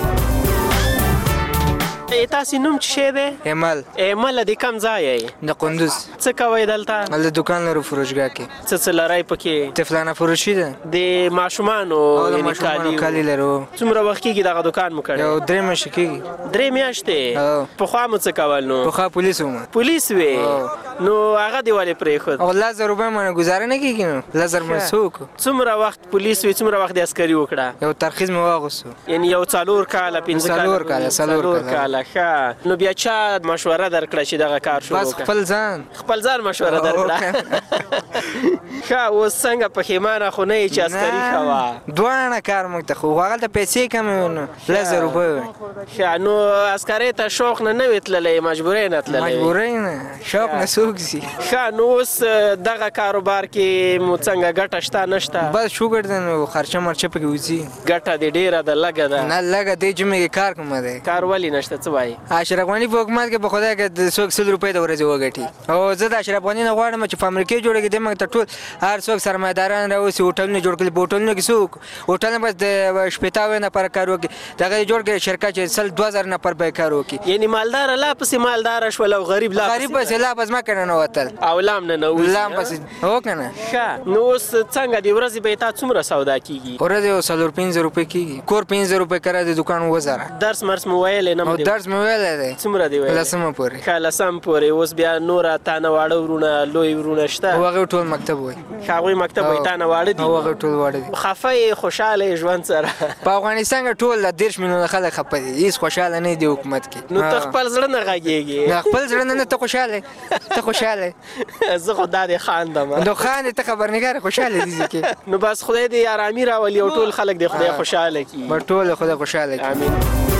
[SPEAKER 21] تاسو نوم څه دی؟ ایمل د کوم ځای یې؟
[SPEAKER 9] د قندوز.
[SPEAKER 21] څه کوي دلته؟
[SPEAKER 9] د دکان لرو فروشګاه کې.
[SPEAKER 21] څه لرای پکې؟
[SPEAKER 9] تفلانه فروشي ده.
[SPEAKER 21] د ماشومانو
[SPEAKER 9] یعنی کالی لرو.
[SPEAKER 21] څومره وخت کې دغه دکان مو کړی؟
[SPEAKER 9] یو 3 میاشتې کېږي.
[SPEAKER 21] 3 میاشتې؟ په خوا مو څه کول نو؟
[SPEAKER 9] په خوا پولیس وم.
[SPEAKER 21] پولیس وې؟ نو هغه دی ولې پرېښود؟
[SPEAKER 9] او 1000 روپۍ مانه گزاره نه کېږي نو 1000 مې څوک.
[SPEAKER 21] څومره وخت پولیس وې څومره وخت د عسکري وکړه؟
[SPEAKER 9] یو ترخیص مې واغوستو.
[SPEAKER 21] یعنی یو 4 کاله 5 کاله ښه. نو بیا چا مشوره درکړه چې دغه کار شروع
[SPEAKER 9] بس خپل ځان
[SPEAKER 21] مشوره درکړه. ښه اوس څنګه پښیمانه خو نه یې چې عسکري کوه
[SPEAKER 9] دواړه کار موږ ته خو هغلته پیسې کمې وې نو 1000 روپۍ وې
[SPEAKER 21] ښه نو عسکرۍ ته شوق نه نه وې تللی مجبورۍ نه تللی
[SPEAKER 9] مجبورۍ نه شوق نه څوک ځي
[SPEAKER 21] ښه نو اوس دغه کاروبار کې مو څنګه ګټه شته نه شته
[SPEAKER 9] بس شکر دی نو خرچه مرچه پکې وځي
[SPEAKER 21] ګټه دې ډېره ده لږه ده
[SPEAKER 9] نه لږه دې جمعې کې کار کومه دی
[SPEAKER 21] کار ولې نشته څه وایي
[SPEAKER 9] اشرف غني په حکومت کې په خدای کې څوک 100 روپۍ د ورځې وګټي او زه د اشرف غني نه غواړم چې فابریکې جوړېږي د موږ ته ټول هر څوک سرمایه‌داران راوځي هوټلونه جوړ کړي هوټلونه کې څوک هوټلونه بس د شپېته نفر کار وکړي دغه جوړ کړي شرکت چې 2000 نفر به کار وکړي
[SPEAKER 21] یعنی مالدار لا پسې مالدار شول او غریب لا
[SPEAKER 9] پسې لا پس ما کنه نه وتل
[SPEAKER 21] او لام نه نو
[SPEAKER 9] لام پسې هو کنه
[SPEAKER 21] ښه نو اوس څنګه دی ورځې به تا څومره سودا کیږي
[SPEAKER 9] ورځې 350 روپۍ کیږي کور 15 روپۍ کرا د دکان وزاره
[SPEAKER 21] درس مرس مو ویل نه
[SPEAKER 9] مو درس مو ویل دی
[SPEAKER 21] څومره دی ویل
[SPEAKER 9] لسمه پورې
[SPEAKER 21] ښه لسم پورې اوس بیا نور تا نه واړه ورونه لوی ورونه شته
[SPEAKER 9] هغه ټول مکتب وای
[SPEAKER 21] هغه مکتب وای تا نه واړه دي
[SPEAKER 9] هغه ټول واړه دي
[SPEAKER 21] خفه خوشاله ژوند سره
[SPEAKER 9] په افغانستان کې ټول 10 میلیونه خلک خفه دي هیڅ خوشاله نه دي حکومت کې
[SPEAKER 21] نو ته خپل زړه نه غږیږي
[SPEAKER 9] نه خپل زړه نه ته خوشاله ته خوشاله
[SPEAKER 21] زه خو دا دې خاندم
[SPEAKER 9] نو خان ته خبرنګار خوشاله دي ځکه
[SPEAKER 21] نو بس خدای دې آرامي راولي او ټول خلک دې خدای خوشاله کړي
[SPEAKER 9] ټول خدای خوشاله کړي
[SPEAKER 21] امين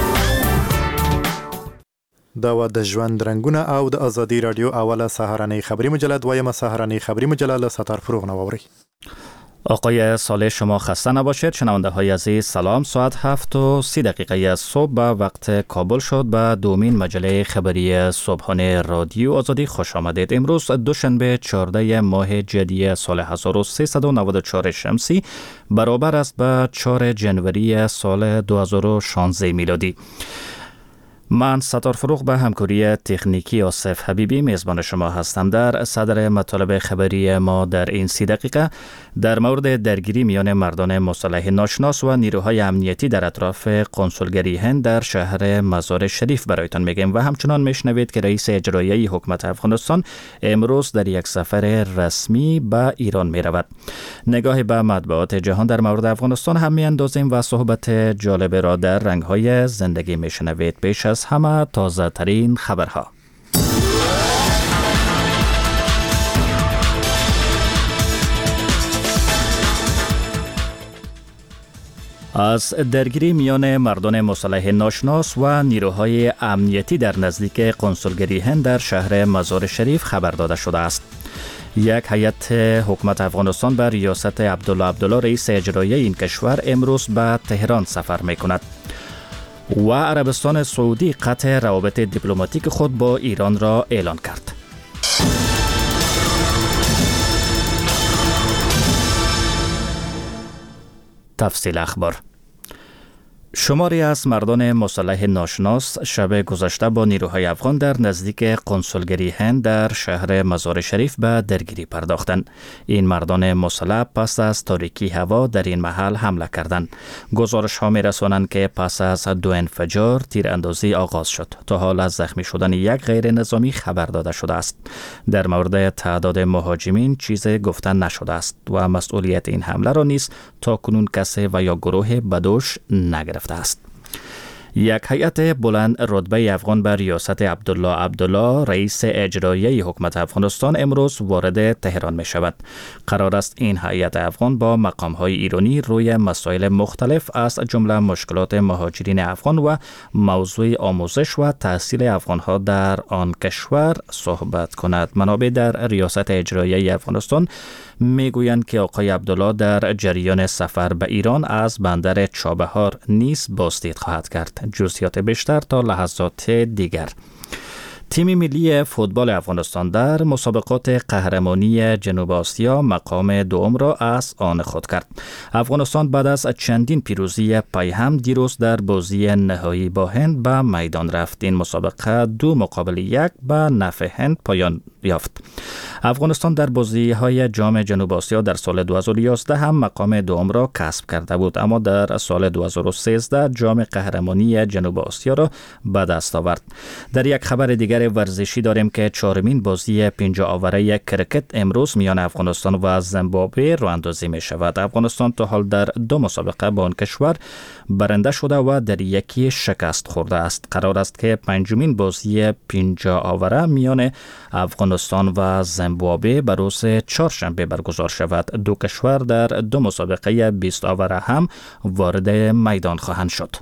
[SPEAKER 2] دا و د ژوند رنگونه او د ازادي رادیو اوله سهارنی خبری مجله دویمه سهارنی خبری مجله له ستار فروغ نووری.
[SPEAKER 20] آقای صالح شما خسته نباشید. شنونده های عزیز سلام. ساعت 7:30 صبح به وقت کابل شد به دومین مجله خبری صبحانه رادیو آزادی خوش آمدید. امروز دوشنبه 14 ماه جدی سال 1394 شمسی برابر است به 4 جنوری سال 2016 میلادی. من ستار فروغ به همکاری تکنیکی آصف حبیبی میزبان شما هستم. در صدر مطالب خبری ما در این 30 دقیقه در مورد درگیری میان مردان مسلح ناشناس و نیروهای امنیتی در اطراف قنسولگری هند در شهر مزار شریف برایتان میگیم و همچنان میشنوید که رئیس اجرایی حکومت افغانستان امروز در یک سفر رسمی به ایران میرود. نگاهی به مطبوعات جهان در مورد افغانستان هم میاندازیم و صحبت جالب را در رنگ‌های زندگی میشنوید. پیش از همه تازه ترین خبرها. از درگیری میان مردان مسلح ناشناس و نیروهای امنیتی در نزدیک قنسولگری هند در شهر مزار شریف خبر داده شده است. یک هیئت حکومت افغانستان به ریاست عبدالله رئیس اجرایی این کشور امروز به تهران سفر می‌کند. و عربستان سعودی قطع روابط دیپلماتیک خود با ایران را اعلان کرد. تفصیل اخبار. شماری از مردان مسلح ناشناس شب گذشته با نیروهای افغان در نزدیک قنسولگری هند در شهر مزار شریف به درگیری پرداختند. این مردان مسلح پس از تاریکی هوا در این محل حمله کردند. گزارش ها می رسانند که پس از 2 انفجار تیراندازی آغاز شد. تا حال از زخمی شدن یک غیر نظامی خبر داده شده است. در مورد تعداد مهاجمین چیزی گفته نشده است و مسئولیت این حمله را نیز تا کنون کسی و یا گروه بدوش نگرفته است. یک هیئت بلند رتبه افغان به ریاست عبدالله رئیس اجرایی حکومت افغانستان امروز وارد تهران می شود. قرار است این هیئت افغان با مقام های ایرانی روی مسائل مختلف از جمله مشکلات مهاجرین افغان و موضوع آموزش و تحصیل افغان ها در آن کشور صحبت کند. منابع در ریاست اجرایی افغانستان میگویند که آقای عبدالله در جریان سفر به ایران از بندر چابهار نیز بازدید خواهد کرد. جزئیات بیشتر تا لحظات دیگر. تیم ملی فوتبال افغانستان در مسابقات قهرمانی جنوب آسیا مقام دوم را از آن خود کرد. افغانستان بعد از چندین پیروزی پیهم دیروز در بازی نهایی با هند به میدان رفت. این مسابقه 2-1 به نفع هند پایان یافت. افغانستان در بازی‌های جام جنوب آسیا در سال 2011 هم مقام دوم را کسب کرده بود، اما در سال 2013 جام قهرمانی جنوب آسیا را به دست آورد. در یک خبر دیگر خبر ورزشی داریم که چهارمین بازی 50 آوره کرکت امروز میان افغانستان و زیمبابوه راه اندازی می شود. افغانستان تا حال در 2 مسابقه با آن کشور برنده شده و در یکی شکست خورده است. قرار است که پنجمین بازی 50 آوره میان افغانستان و زیمبابوه به روز چهارشنبه برگزار شود. دو کشور در 2 مسابقه 20 آوره هم وارد میدان خواهند شد.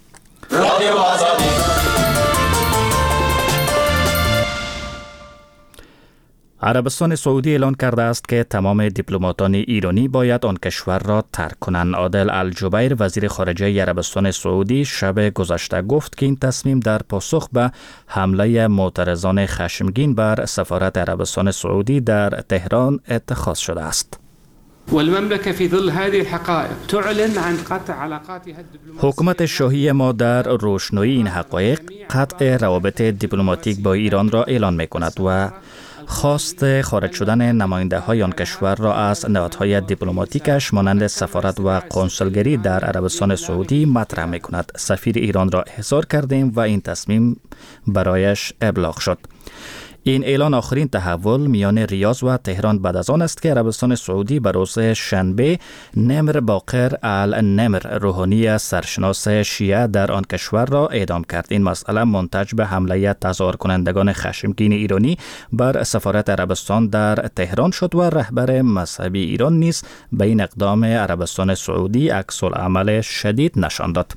[SPEAKER 20] عربستان سعودی اعلان کرده است که تمام دیپلماتان ایرانی باید آن کشور را ترک کنند. عادل الجبیر وزیر خارجه عربستان سعودی شب گذشته گفت که این تصمیم در پاسخ به حمله معترضان خشمگین بر سفارت عربستان سعودی در تهران اتخاذ شده است.
[SPEAKER 4] والمملكة في ظل هذه الحقائق تعلن عن قطع علاقاتها الدبلوماسية.
[SPEAKER 20] حکومت شاهی ما در روشنایی این حقایق قطع روابط دیپلماتیک با ایران را اعلان می‌کند و خواست خارج شدن نماینده های آن کشور را از نهادهای دیپلماتیکش مانند سفارت و قنسولگری در عربستان سعودی مطرح می‌کند. سفیر ایران را احضار کردیم و این تصمیم برایش ابلاغ شد. این اعلان آخرین تحول میان ریاض و تهران بعد از آن است که عربستان سعودی به روز شنبه نمر باقر النمر روحانی سرشناس شیعه در آن کشور را اعدام کرد. این مسئله منتج به حمله تظاهر کنندگان خشمگین ایرانی بر سفارت عربستان در تهران شد و رهبر مذهبی ایران نیز به این اقدام عربستان سعودی عکس العمل شدید نشان داد.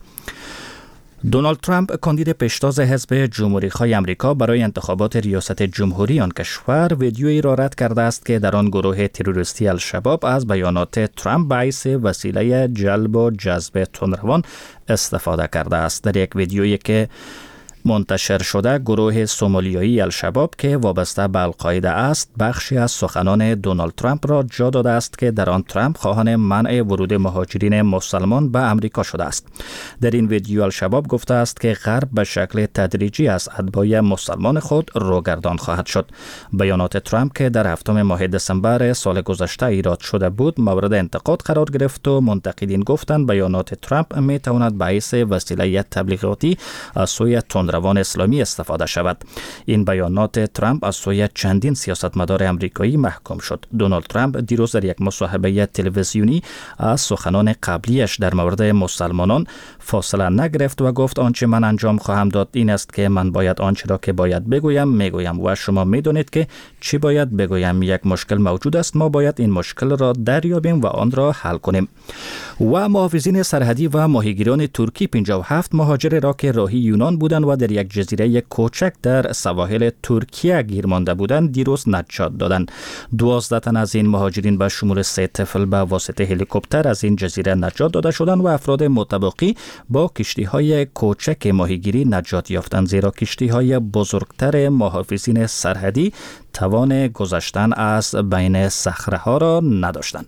[SPEAKER 20] دونالد ترامپ کاندید پیشتاز حزب جمهوری‌خواه آمریکا برای انتخابات ریاست جمهوری آن کشور ویدیویی را رد کرده است که در آن گروه تروریستی الشباب از بیانات ترامپ باعث وسیله جلب و جذب تندروان استفاده کرده است. در یک ویدیویی که منتشر شده گروه سومالیایی الشباب که وابسته به القاعده است بخشی از سخنان دونالد ترامپ را جا داده است که در آن ترامپ خواهان منع ورود مهاجرین مسلمان به امریکا شده است. در این ویدیو الشباب گفته است که غرب به شکل تدریجی از اتباع مسلمان خود روگردان خواهد شد. بیانات ترامپ که در 7 ماه دسامبر سال گذشته ایراد شده بود مورد انتقاد قرار گرفت و منتقدین گفتند بیانات ترامپ می تواند باعث وسیله تبلیغاتی از سوی روان اسلامی استفاده شود. این بیانات ترامپ از سوی چندین سیاستمدار آمریکایی محکوم شد. دونالد ترامپ دیروز در یک مصاحبه تلویزیونی از سخنان قبلیش در مورد مسلمانان فاصله نگرفت و گفت آنچه من انجام خواهم داد این است که من باید آنچه را که باید بگویم میگویم و شما میدونید که چی باید بگویم. یک مشکل موجود است، ما باید این مشکل را دریابیم و آن را حل کنیم. و محافظین سرحدی و ماهیگیران ترکی 57 مهاجر را که راهی یونان بودند و در یک جزیره کوچک در سواحل ترکیه گیر مانده بودند دیروز نجات دادند. 12 تن از این مهاجرین به شمول 3 طفل به واسطه هلیکوپتر از این جزیره نجات داده شدند و افراد متبقی با کشتی‌های کوچک ماهیگیری نجات یافتند، زیرا کشتی‌های بزرگتر محافظین سرحدی توان گذشتن از بین صخره‌ها را نداشتند.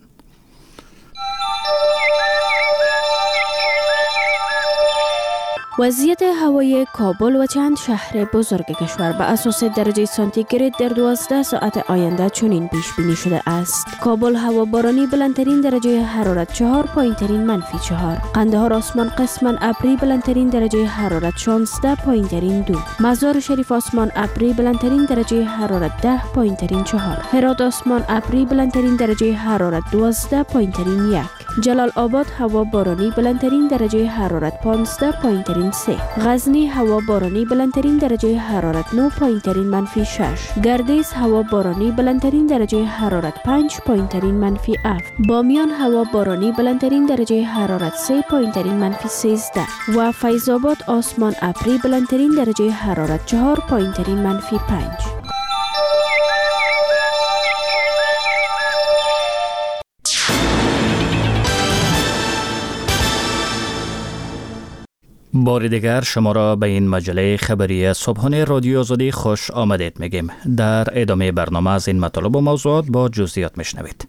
[SPEAKER 1] وضعیت هوایی کابل و چند شهر بزرگ کشور به اساس درجه سانتیگراد در 12 ساعت آینده چنین پیش بینی شده است. کابل هوا بارانی بلندترین درجه حرارت 4، پایینترین منفی 4. قندهار آسمان قسما ابری بلندترین درجه حرارت 16، پایینترین 2. مزار شریف آسمان ابری بلندترین درجه حرارت 10، پایینترین 4. هرات آسمان ابری بلندترین درجه حرارت 12، پایینترین 1. جلال آباد هوا بارانی بلندترین درجه حرارت 15، پایینترین 3. غزنی هوا بارانی بلندترین درجه حرارت 9، پایینترین منفی 6. گردیز هوا بارانی بلندترین درجه حرارت 5، پایینترین منفی 7. بامیان هوا بارانی بلندترین درجه حرارت 3، پایینترین منفی 13. و فیض آباد آسمان ابری بلندترین درجه حرارت 4، پایینترین منفی 5.
[SPEAKER 20] بار دیگر شما را به این مجله خبری صبحانه رادیو آزادی خوش آمدید میگیم. در ادامه برنامه از این مطالب و موضوعات با جزئیات میشنوید.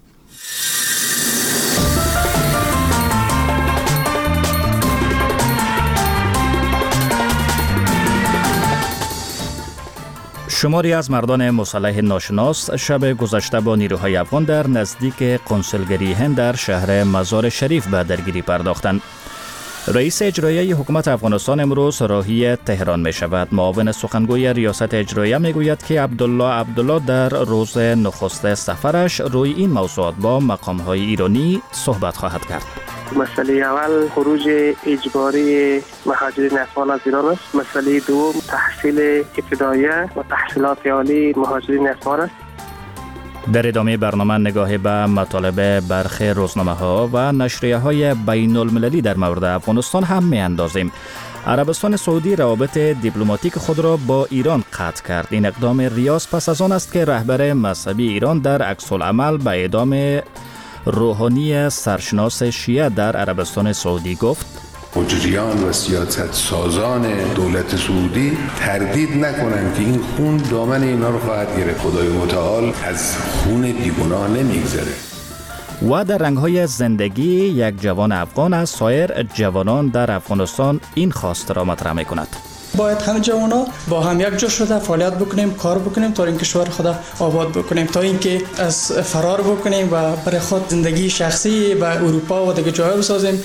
[SPEAKER 20] شماری از مردان مسلح ناشناس شب گذشته با نیروهای افغان در نزدیک قنسولگری هند در شهر مزار شریف به درگیری پرداختند. رئیس اجرایی حکومت افغانستان امروز راهی تهران می شود. معاون سخنگوی ریاست اجرایی می گوید که عبدالله در روز نخست سفرش روی این موضوعات با مقام‌های ایرانی صحبت خواهد کرد.
[SPEAKER 3] مسئله اول خروج اجباری مهاجرین افغان از ایران است. مسئله دوم تحصیل ابتدایی و تحصیلات عالی مهاجرین افغان است.
[SPEAKER 20] در ادامه برنامه نگاه به مطالب برخی روزنامه‌ها و نشریه‌های بین المللی در مورد افغانستان هم می‌اندازیم. عربستان سعودی روابط دیپلماتیک خود را با ایران قطع کرد. این اقدام ریاض پس از آن است که رهبر مذهبی ایران در عکس‌العمل به اعدام روحانی سرشناس شیعه در عربستان سعودی گفت:
[SPEAKER 18] مجریان و سیاست سازان دولت سعودی تردید نکنند که این خون دامن اینا رو خواهد گرفت. خدای متعال از خون بیگناه نمیگذره.
[SPEAKER 20] و در رنگ‌های زندگی یک جوان افغان از سایر جوانان در افغانستان این خواست را مطرح می‌کند.
[SPEAKER 5] باید همه جوانا با هم یک جا شده فعالیت بکنیم، کار بکنیم تا این کشور خدا آباد بکنیم، تا اینکه از فرار بکنیم و برای خود زندگی شخصی به اروپا و دیگه جاها بسازیم.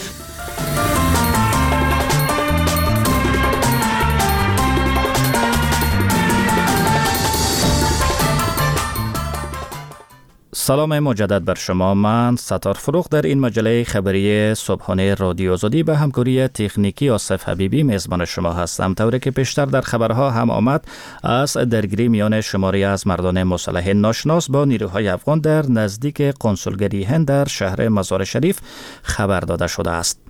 [SPEAKER 20] سلام مجدد بر شما. من ستار فروخ در این مجله خبری صبحانه رادیو آزادی به همکاری تکنیکی آصف حبیبی میزبان شما هستم. طوری که پیشتر در خبرها هم آمد، از درگیری میان شماری از مردان مسلح ناشناس با نیروهای افغان در نزدیک کنسولگری هند در شهر مزار شریف خبر داده شده است.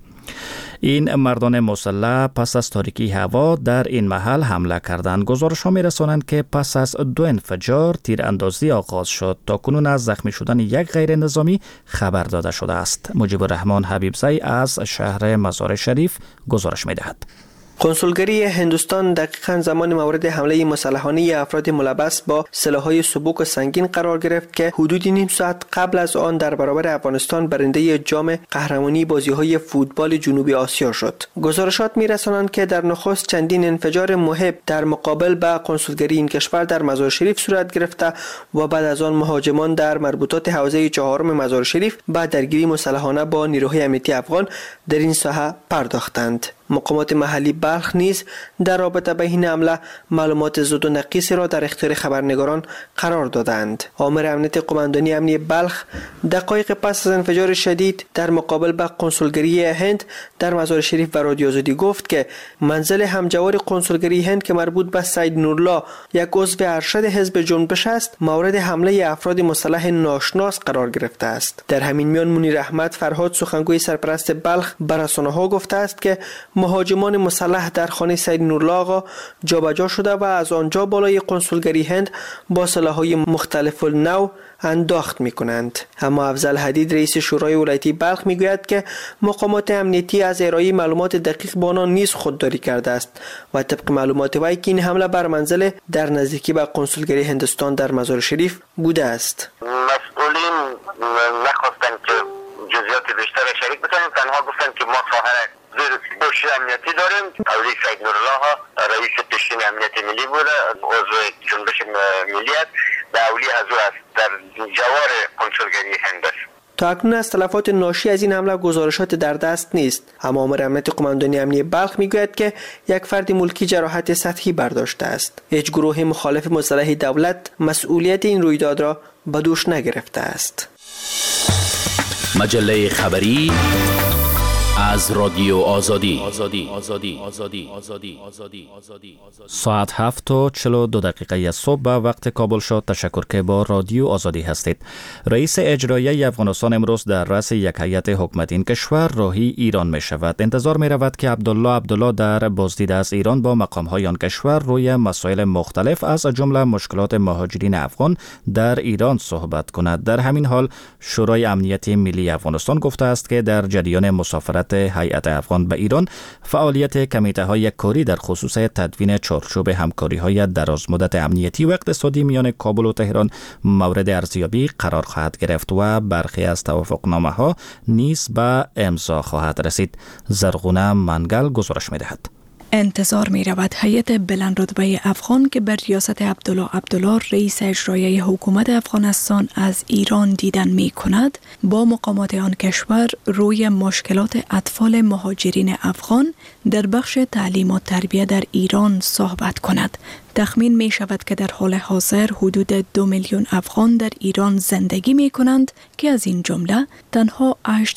[SPEAKER 20] این مردان مسلح پس از تاریکی هوا در این محل حمله کردند. گزارش‌ها می‌رسانند که پس از 2 انفجار تیراندازی آغاز شد. تا کنون از زخمی شدن یک غیر نظامی خبر داده شده است. مجیب الرحمن حبیبزی از شهر مزار شریف گزارش می‌دهد.
[SPEAKER 10] کنسولگری هندوستان دقیقاً زمان مورد حمله مسلحانه افراد ملبس با سلاح‌های سبک و سنگین قرار گرفت که حدود نیم ساعت قبل از آن در برابر افغانستان برنده جام قهرمانی بازی‌های فوتبال جنوبی آسیا شد. گزارشات می‌رسانند که در نخست چندین انفجار مهب در مقابل با کنسولگری این کشور در مزار شریف صورت گرفته و بعد از آن مهاجمان در مربوطات حوزه 4 مزار شریف به درگیری مسلحانه با نیروهای امنیتی افغان در این ساحه پرداختند. مقامات محلی بلخ نیز در رابطه با این حمله معلومات زد و نقیصی را در اختیار خبرنگاران قرار دادند. آمر امنیت قماندانی امنی بلخ دقایق پس از انفجار شدید در مقابل با کنسولگری هند در مزار شریف و رادیو آزادی گفت که منزل همجوار کنسولگری هند که مربوط به سید نورالله، یک عضو ارشد حزب جنبش است، مورد حمله افراد مسلح ناشناس قرار گرفته است. در همین میان منیر احمد فرهاد سخنگوی سرپرست بلخ به رسانه‌ها گفته است که مهاجمان مسلح در خانه سید نورالله آقا جابجا شده و از آنجا بالای کنسولگری هند با سلاح‌های مختلف النوع انداخت می‌کنند. اما افضل حدید رئیس شورای ولایتی بلخ می‌گوید که مقامات امنیتی از ارائه معلومات دقیق به آنان نیز خودداری کرده است و طبق معلومات وی که این حمله بر منزل در نزدیکی به کنسولگری هندوستان در مزار شریف بوده است.
[SPEAKER 7] مسئولین نخواستن که جزئیات بیشتر شریک بکنیم، تنها گفتن که ما ساحه زیر بوش امنیتی داریم. اولی سید نورالله رئیس پیشین امنیت ملی بوده، عضو جنبش ملی است و اولی از او است در جوار کنسولگری هند است.
[SPEAKER 10] تا اکنون از تلفات ناشی از این حمله گزارشات در دست نیست، اما آمر امنیت قماندانی امنی بلخ میگوید که یک فرد ملکی جراحت سطحی برداشته است. هیچ گروه مخالف مسلح دولت مسئولیت این رویداد را به دوش نگرفته است.
[SPEAKER 22] مجله خبری از رادیو آزادی.
[SPEAKER 20] ساعت 7:42 صبح به وقت کابل شد. تشکر که با رادیو آزادی هستید. رئیس اجرایی افغانستان امروز در رأس یک هیئت حکومتی این کشور راهی ایران می شود. انتظار می رود که عبدالله در بازدید از ایران با مقام‌های آن کشور روی مسائل مختلف از جمله مشکلات مهاجرین افغان در ایران صحبت کند. در همین حال شورای امنیت ملی افغانستان گفته است که در جریان مسافرت هیئت افغان به ایران فعالیت کمیته‌های کاری در خصوص تدوین چارچوب همکاری‌های درازمدت امنیتی و اقتصادی میان کابل و تهران مورد ارزیابی قرار خواهد گرفت و برخی از توافقنامه‌ها نیز به امضا خواهد رسید. زرغونه منگل گزارش می‌دهد.
[SPEAKER 19] انتظار می رود هیئت بلند رتبه افغان که بر ریاست عبدالله رئیس اجرایی حکومت افغانستان از ایران دیدن می کند با مقامات آن کشور روی مشکلات اطفال مهاجرین افغان در بخش تعلیم و تربیت در ایران صحبت کند. تخمین می شود که در حال حاضر حدود 2 میلیون افغان در ایران زندگی می کنند که از این جمله تنها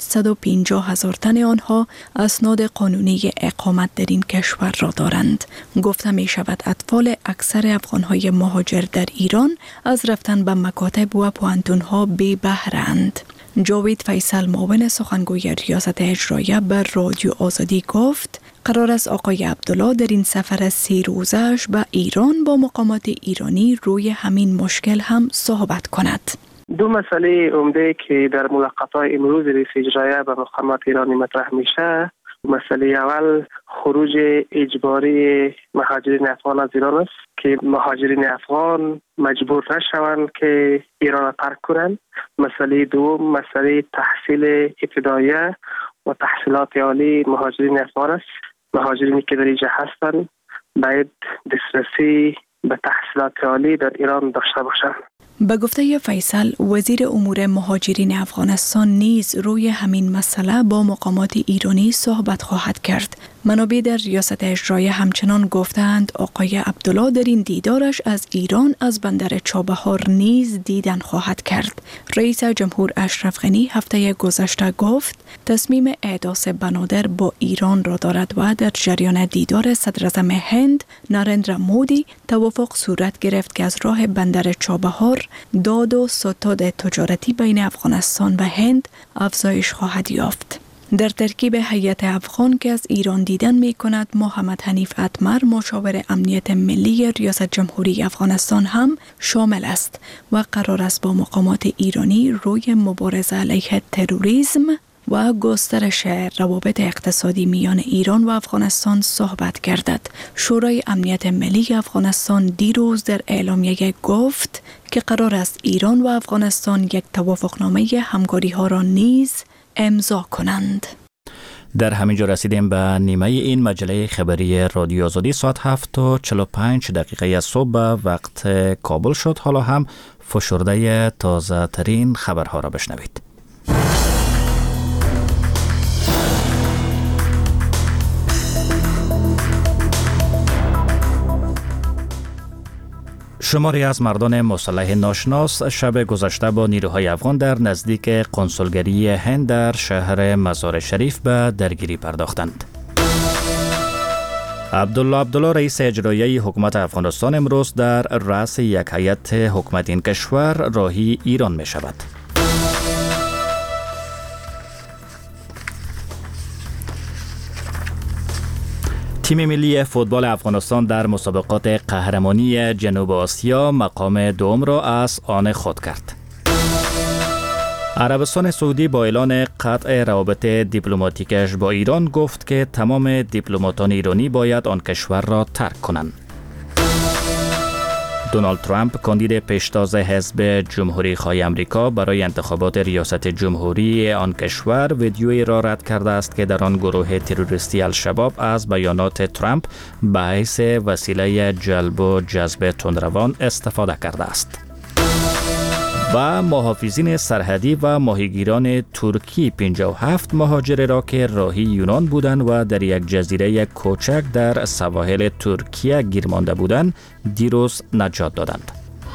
[SPEAKER 19] 850,000 تن آنها اسناد قانونی اقامت در این کشور را دارند. گفته می شود اطفال اکثر افغانهای مهاجر در ایران از رفتن به مکاتب و پوهنتون‌ها بی بهره‌اند. جاوید فیصل معاون سخنگوی ریاست اجرایی بر رادیو آزادی گفت قرار است آقای عبدالله در این سفر 3 روزه‌اش به ایران با مقامات ایرانی روی همین مشکل هم صحبت کند.
[SPEAKER 3] 2 مسئله عمده که در ملاقات‌های امروز رئیس اجرایی با مقامات ایرانی مطرح میشه، مسئله اول خروج اجباری مهاجرین افغان از ایران است که مهاجرین افغان مجبور نشوند که ایران را ترک کنند. مسئله دوم مسئله تحصیل ابتدایی و تحصیلات عالی مهاجرین افغان است. مهاجرینی که در اینجا هستند باید دسترسی به تحصیلات عالی در ایران داشته باشند.
[SPEAKER 19] به گفته فیصل، وزیر امور مهاجرین افغانستان نیز روی همین مسئله با مقامات ایرانی صحبت خواهد کرد. منابع در ریاست اجرایی همچنان گفتند آقای عبدالله در این دیدارش از ایران از بندر چابهار نیز دیدن خواهد کرد. رئیس جمهور اشرف غنی هفته گذشته گفت تصمیم احداث بنادر با ایران را دارد و در جریان دیدار صدراعظم هند نریندرا مودی توافق صورت گرفت که از راه بندر چابهار داد و ستاد تجارتی بین افغانستان و هند افزایش خواهد یافت. در ترکیب هیئت افغان که از ایران دیدن می کند محمد حنیف اتمر مشاور امنیت ملی ریاست جمهوری افغانستان هم شامل است و قرار است با مقامات ایرانی روی مبارزه علیه تروریسم و گسترش روابط اقتصادی میان ایران و افغانستان صحبت گردد. شورای امنیت ملی افغانستان دیروز در اعلامیه گفت که قرار است ایران و افغانستان یک توافقنامه همکاری ها را نیز امضا کنند.
[SPEAKER 20] در همینجا رسیدیم به نیمه این مجله خبری رادیو آزادی. ساعت 7:45 از صبح وقت کابل شد. حالا هم فشرده تازه ترین خبرها را بشنوید. شماری از مردان مسلح ناشناس شب گذشته با نیروهای افغان در نزدیک قنسولگری هند در شهر مزار شریف به درگیری پرداختند. عبدالله رئیس اجرایی حکومت افغانستان امروز در رأس یک هیئت حکومت این کشور راهی ایران می شود. تیم ملی فوتبال افغانستان در مسابقات قهرمانی جنوب آسیا مقام دوم را از آن خود کرد. عربستان سعودی با اعلان قطع روابط دیپلماتیکش با ایران گفت که تمام دیپلماتان ایرانی باید آن کشور را ترک کنند. دونالد ترامپ کاندید پیشتاز حزب جمهوری خواه آمریکا برای انتخابات ریاست جمهوری آن کشور ویدیویی را رد کرده است که در آن گروه تروریستی الشباب از بیانات ترامپ به حیث وسیله جلب و جذب تندروان استفاده کرده است. و محافظین سرحدی و ماهیگیران ترکی 57 مهاجر را که راهی یونان بودند و در یک جزیره کوچک در سواحل ترکیه گیر مانده بودند دیروز نجات دادند.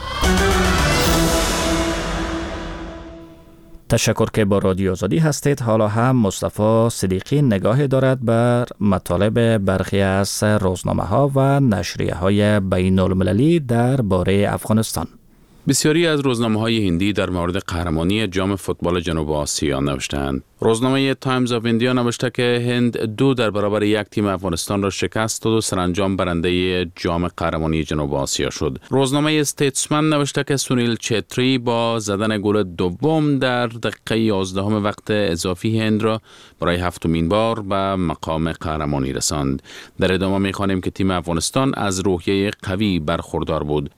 [SPEAKER 20] تشکر که با رادیو آزادی هستید. حالا هم مصطفی صدیقی نگاه دارد بر مطالب برخی از روزنامه‌ها و نشریه‌های بین‌المللی درباره افغانستان.
[SPEAKER 12] بسیاری از روزنامه‌های هندی در مورد قهرمانی جام فوتبال جنوب آسیا نوشتند. روزنامه تایمز آف ایندیا نوشته که هند 2 در برابر 1 تیم افغانستان را شکست داد و سرانجام برنده جام قهرمانی جنوب آسیا شد. روزنامه استیتسمن نوشته که سونیل چتری با زدن گل دوم در دقیقه 11 وقت اضافی هند را برای 7مین بار به مقام قهرمانی رساند. در ادامه می‌خوانیم که تیم افغانستان از روحیه قوی برخوردار بود.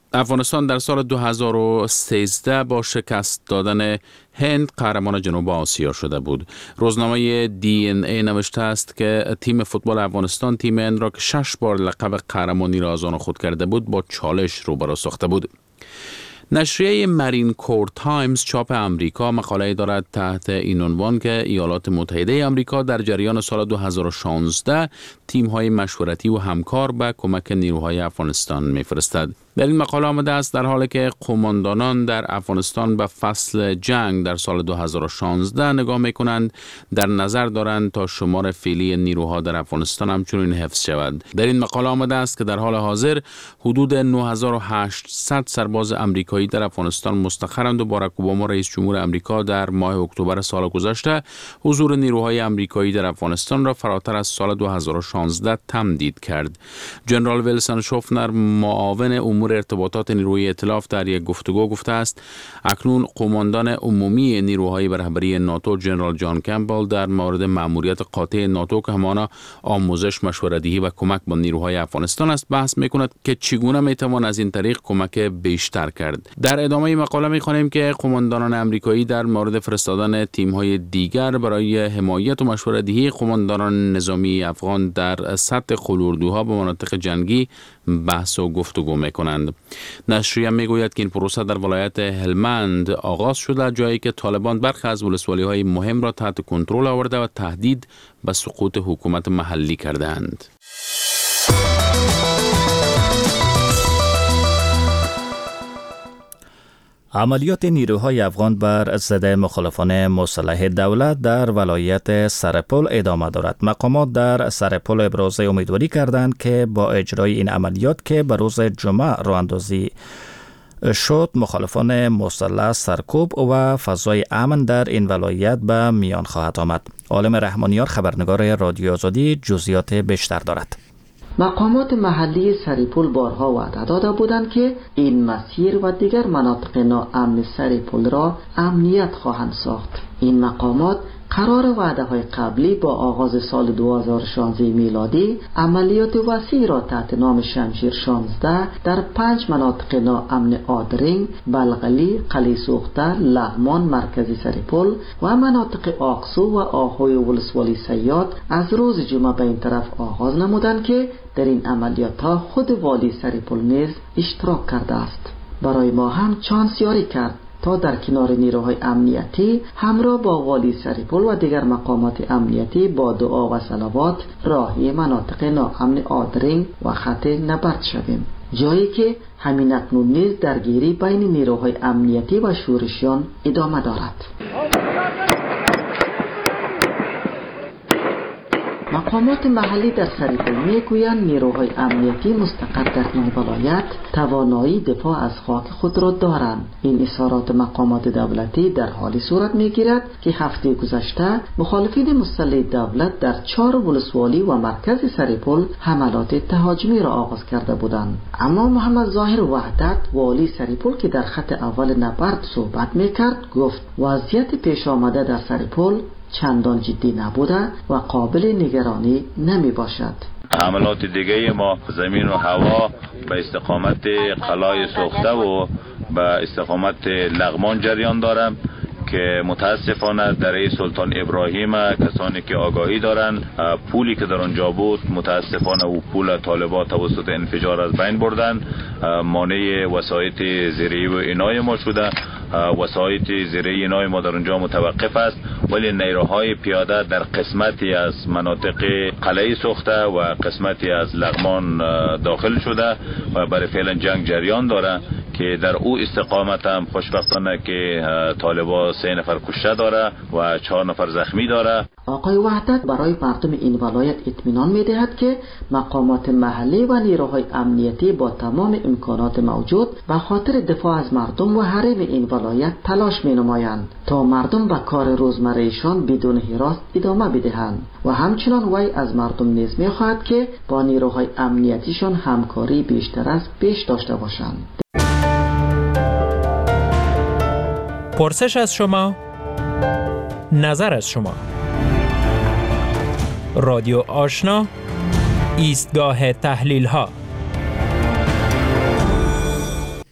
[SPEAKER 12] افغانستان در سال 2013 با شکست دادن هند قهرمان جنوب آسیا شده بود. روزنامه DNA نوشته است که تیم فوتبال افغانستان تیم هند را که 6 بار لقب قهرمانی را از آن خود کرده بود با چالش روبرو ساخته بود. نشریه مارین کور تایمز چاپ امریکا مقاله دارد تحت این عنوان که ایالات متحده آمریکا در جریان سال 2016 تیم‌های مشورتی و همکار به کمک نیروهای افغانستان می‌فرستد. در این مقاله آمده است در حالی که قماندانان در افغانستان به فصل جنگ در سال 2016 نگاه می‌کنند، در نظر دارند تا شمار فعلی نیروها در افغانستان همچنین حفظ شود. در این مقاله آمده است که در حال حاضر حدود 9800 سرباز آمریکایی در افغانستان مستقرند و باراک اوباما رئیس جمهور آمریکا در ماه اکتبر سال گذشته حضور نیروهای آمریکایی در افغانستان را فراتر از سال 2016 تمدید کرد. جنرال ویلسون شوفنر معاون امور ارتباطات نیروی ائتلاف در یک گفتگو گفته است اکنون قماندان عمومی نیروهای رهبری ناتو جنرال جان کمپبل در مورد مأموریت قاطع ناتو که همانا آموزش، مشوره‌دهی و کمک با نیروهای افغانستان است بحث می‌کند که چگونه می‌توان از این طریق کمک بیشتر کرد. در ادامه مقاله می‌خوانیم که قماندانان آمریکایی در مورد فرستادن تیم‌های دیگر برای حمایت و مشوره‌دهی قماندانان نظامی افغان در سطح قلوردوها به مناطق جنگی بحث و گفتگو می‌کنند. نشریه میگوید که این پروسه در ولایت هلمند آغاز شده، جایی که طالبان برخی از ولسوالی‌های مهم را تحت کنترل آورده و تهدید به سقوط حکومت محلی کردند.
[SPEAKER 20] عملیات نیروهای افغان بر ضد مخالفان مسلح دولت در ولایت سرپل ادامه دارد. مقامات در سرپل ابراز امیدواری کردند که با اجرای این عملیات که به روز جمعه راه اندازی شد، مخالفان مسلح سرکوب و فضای امن در این ولایت به میان خواهد آمد. عالم رحمانیار خبرنگار رادیو آزادی جزئیات بیشتر دارد.
[SPEAKER 13] مقامات محلی سرپل بارها وعده داده بودند که این مسیر و دیگر مناطق ناامن سرپل را امنیت خواهند ساخت. این مقامات قرار وعده های قبلی با آغاز سال 2016 میلادی عملیات وسیع را تحت نام شمشیر 16 در 5 مناطق ناامن آدرینگ، بلغلی، قلی سوخته، لغمان مرکزی سرپل و مناطق آقسو و آهوی ولسوالی سیاد از روز جمعه به این طرف آغاز نمودند که در این عملیات ها خود والی سرپل نیز اشتراک کرده است. برای ما هم چانس یاری کرد تا در کنار نیروهای امنیتی همراه با والی سرپل و دیگر مقامات امنیتی با دعا و صلوات راهی مناطق ناامن آدرینگ و خط نبرد شویم، جایی که همین اکنون نیز درگیری بین نیروهای امنیتی و شورشیان ادامه دارد. مقامات محلی در سرپل میگویند نیروهای امنیتی مستقر در این ولایت توانایی دفاع از خاک خود را دارند. این اظهارات مقامات دولتی در حالی صورت میگیرد که هفته گذشته مخالفین مسلح دولت در 4 ولسوالی و مرکز سرپل حملات تهاجمی را آغاز کرده بودند. اما محمد ظاهر وحدت والی سرپل که در خط اول نبرد صحبت میکرد گفت وضعیت پیش آمده در سرپل چندان جدی نبوده و قابل نگرانی نمی باشد.
[SPEAKER 14] حملات دیگه ما زمین و هوا به استقامت قلای سوخته و به استقامت لغمان جریان دارم که متاسفانه در سلطان ابراهیم کسانی که آگاهی دارن پولی که در آنجا بود متاسفانه او پول طالبات توسط انفجار از بین بردن، مانع وسایط زیره‌ای و اینای ما شده. وسایط زیره‌ای اینای ما در اونجا متوقف است، ولی نیروهای پیاده در قسمتی از مناطق قلعه سوخته و قسمتی از لغمان داخل شده و برای فعلا جنگ جریان داره که در او استقامت هم خوشبختانه که طالبان 3 نفر کشته داره و 4 نفر زخمی داره.
[SPEAKER 13] آقای وحدت برای مردم این ولایت اطمینان می‌دهد که مقامات محلی و نیروهای امنیتی با تمام امکانات موجود به خاطر دفاع از مردم و حریم این ولایت تلاش می‌نمایند تا مردم به کار روزمره‌شان بدون هراس ادامه بدهند و همچنان وی از مردم نیز می‌خواهد که با نیروهای امنیتیشان همکاری بیشتر از پیش داشته باشند.
[SPEAKER 23] پرسش از شما، نظر از شما. رادیو آشنا، ایستگاه تحلیل ها.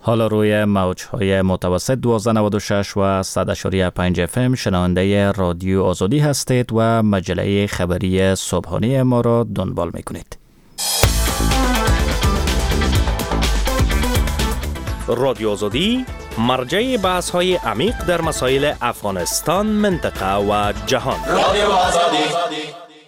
[SPEAKER 20] حالا روی موج‌های متوسط 1296 و 100.5 FM شنونده رادیو آزادی هستید و مجله خبری صبحانه ما را دنبال می‌کنید.
[SPEAKER 8] رادیو آزادی مرجع بحث‌های عمیق در مسائل افغانستان، منطقه و جهان. رادیو آزادی.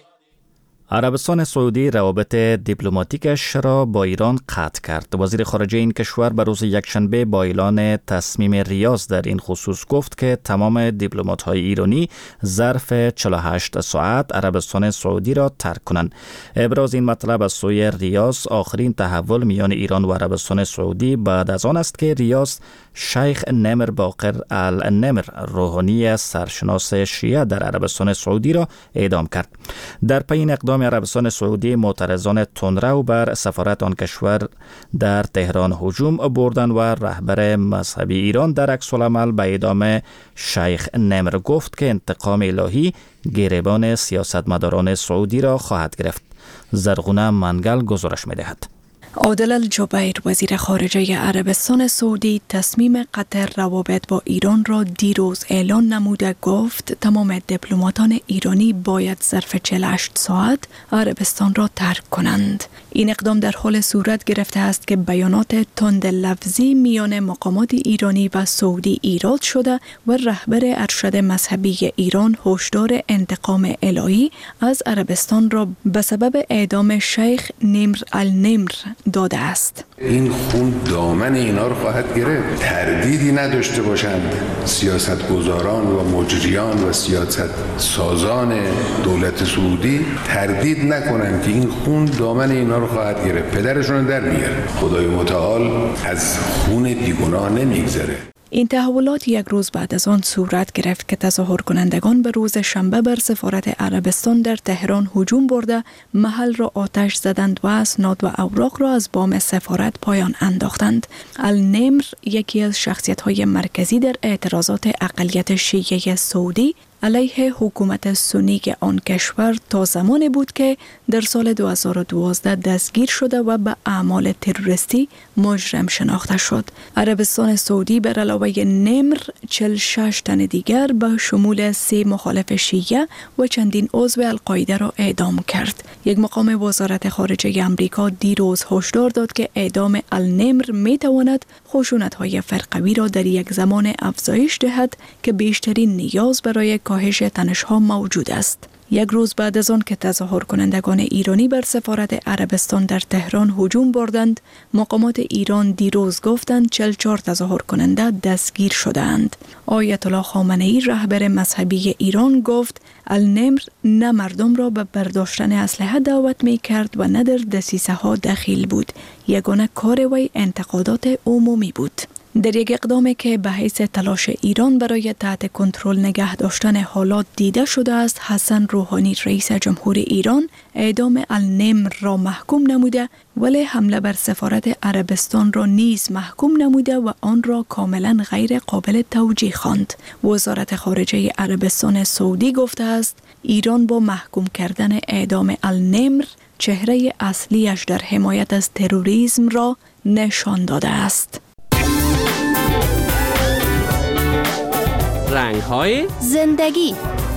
[SPEAKER 20] عربستان سعودی روابط دیپلماتیکش را با ایران قطع کرد. وزیر خارجه این کشور به روز یکشنبه با اعلان تصمیم ریاض در این خصوص گفت که تمام دیپلمات‌های ایرانی ظرف 48 ساعت عربستان سعودی را ترک کنند. ابراز این مطلب از سوی ریاض آخرین تحول میان ایران و عربستان سعودی بعد از آن است که ریاض شیخ نمر باقر النمر، روحانی سرشناس شیعه در عربستان سعودی را اعدام کرد. در پی این اقدام عربستان سعودی معترضان تندرو بر سفارت آن کشور در تهران هجوم بردند و رهبر مذهبی ایران در عکس العمل به اعدام شیخ نمر گفت که انتقام الهی گریبان سیاستمداران سعودی را خواهد گرفت. زرغونه منگل گزارش می‌دهد.
[SPEAKER 19] عادل الجبیر وزیر خارجه عربستان سعودی تصمیم قطع روابط با ایران را دیروز اعلان نموده گفت تمام دیپلماتان ایرانی باید ظرف 48 ساعت عربستان را ترک کنند. این اقدام در حال صورت گرفته است که بیانات تند لفظی میان مقامات ایرانی و سعودی ایراد شده و رهبر ارشد مذهبی ایران هشدار انتقام الهی از عربستان را به سبب اعدام شیخ نمر النمر داده است.
[SPEAKER 18] این خون دامن اینا رو خواهد گرفت. تردیدی نداشته باشند سیاستگزاران و مجریان و سیاست سازان دولت سعودی، تردید نکنند که این خون دامن اینا رو خواهد گرفت. پدرشون در میاره. خدای متعال از خون بیگناه نمیگذره.
[SPEAKER 19] این تحولات یک روز بعد از آن صورت گرفت که تظاهر کنندگان به روز شنبه بر سفارت عربستان در تهران هجوم برده محل را آتش زدند و اسناد و اوراق را از بام سفارت پایان انداختند. النمر یکی از شخصیت‌های مرکزی در اعتراضات اقلیت شیعه سعودی علیه حکومت سنی آن کشور تا زمانی بود که در سال 2012 دستگیر شده و به اعمال تروریستی مجرم شناخته شد. عربستان سعودی بر علاوه نمر 46 تن دیگر به شمول 3 مخالف شیعه و چندین عضو القاعده را اعدام کرد. یک مقام وزارت خارجه آمریکا دیروز هشدار داد که اعدام النمر می تواند خشونت‌های فرقوی را در یک زمان افزایش دهد که بیشترین نیاز برای کاهش تنش‌ها موجود است. یک روز بعد از آن که تظاهر کنندگان ایرانی بر سفارت عربستان در تهران هجوم بردند، مقامات ایران دیروز گفتند 44 تظاهر کننده دستگیر شدند. آیت الله خامنه‌ای رهبر مذهبی ایران گفت النمر نه مردم را به برداشتن اسلحه دعوت می کرد و نه در دسیسه ها دخیل بود. یگانه کار وی انتقادات عمومی بود. در یک اقدامی که به حیث تلاش ایران برای تحت کنترل نگه داشتن حالات دیده شده است، حسن روحانی رئیس جمهور ایران اعدام النمر را محکوم نموده ولی حمله بر سفارت عربستان را نیز محکوم نموده و آن را کاملا غیر قابل توجیه خواند. وزارت خارجه عربستان سعودی گفته است ایران با محکوم کردن اعدام النمر چهره اصلیش در حمایت از تروریسم را نشان داده است.
[SPEAKER 22] رنگ‌های زندگی.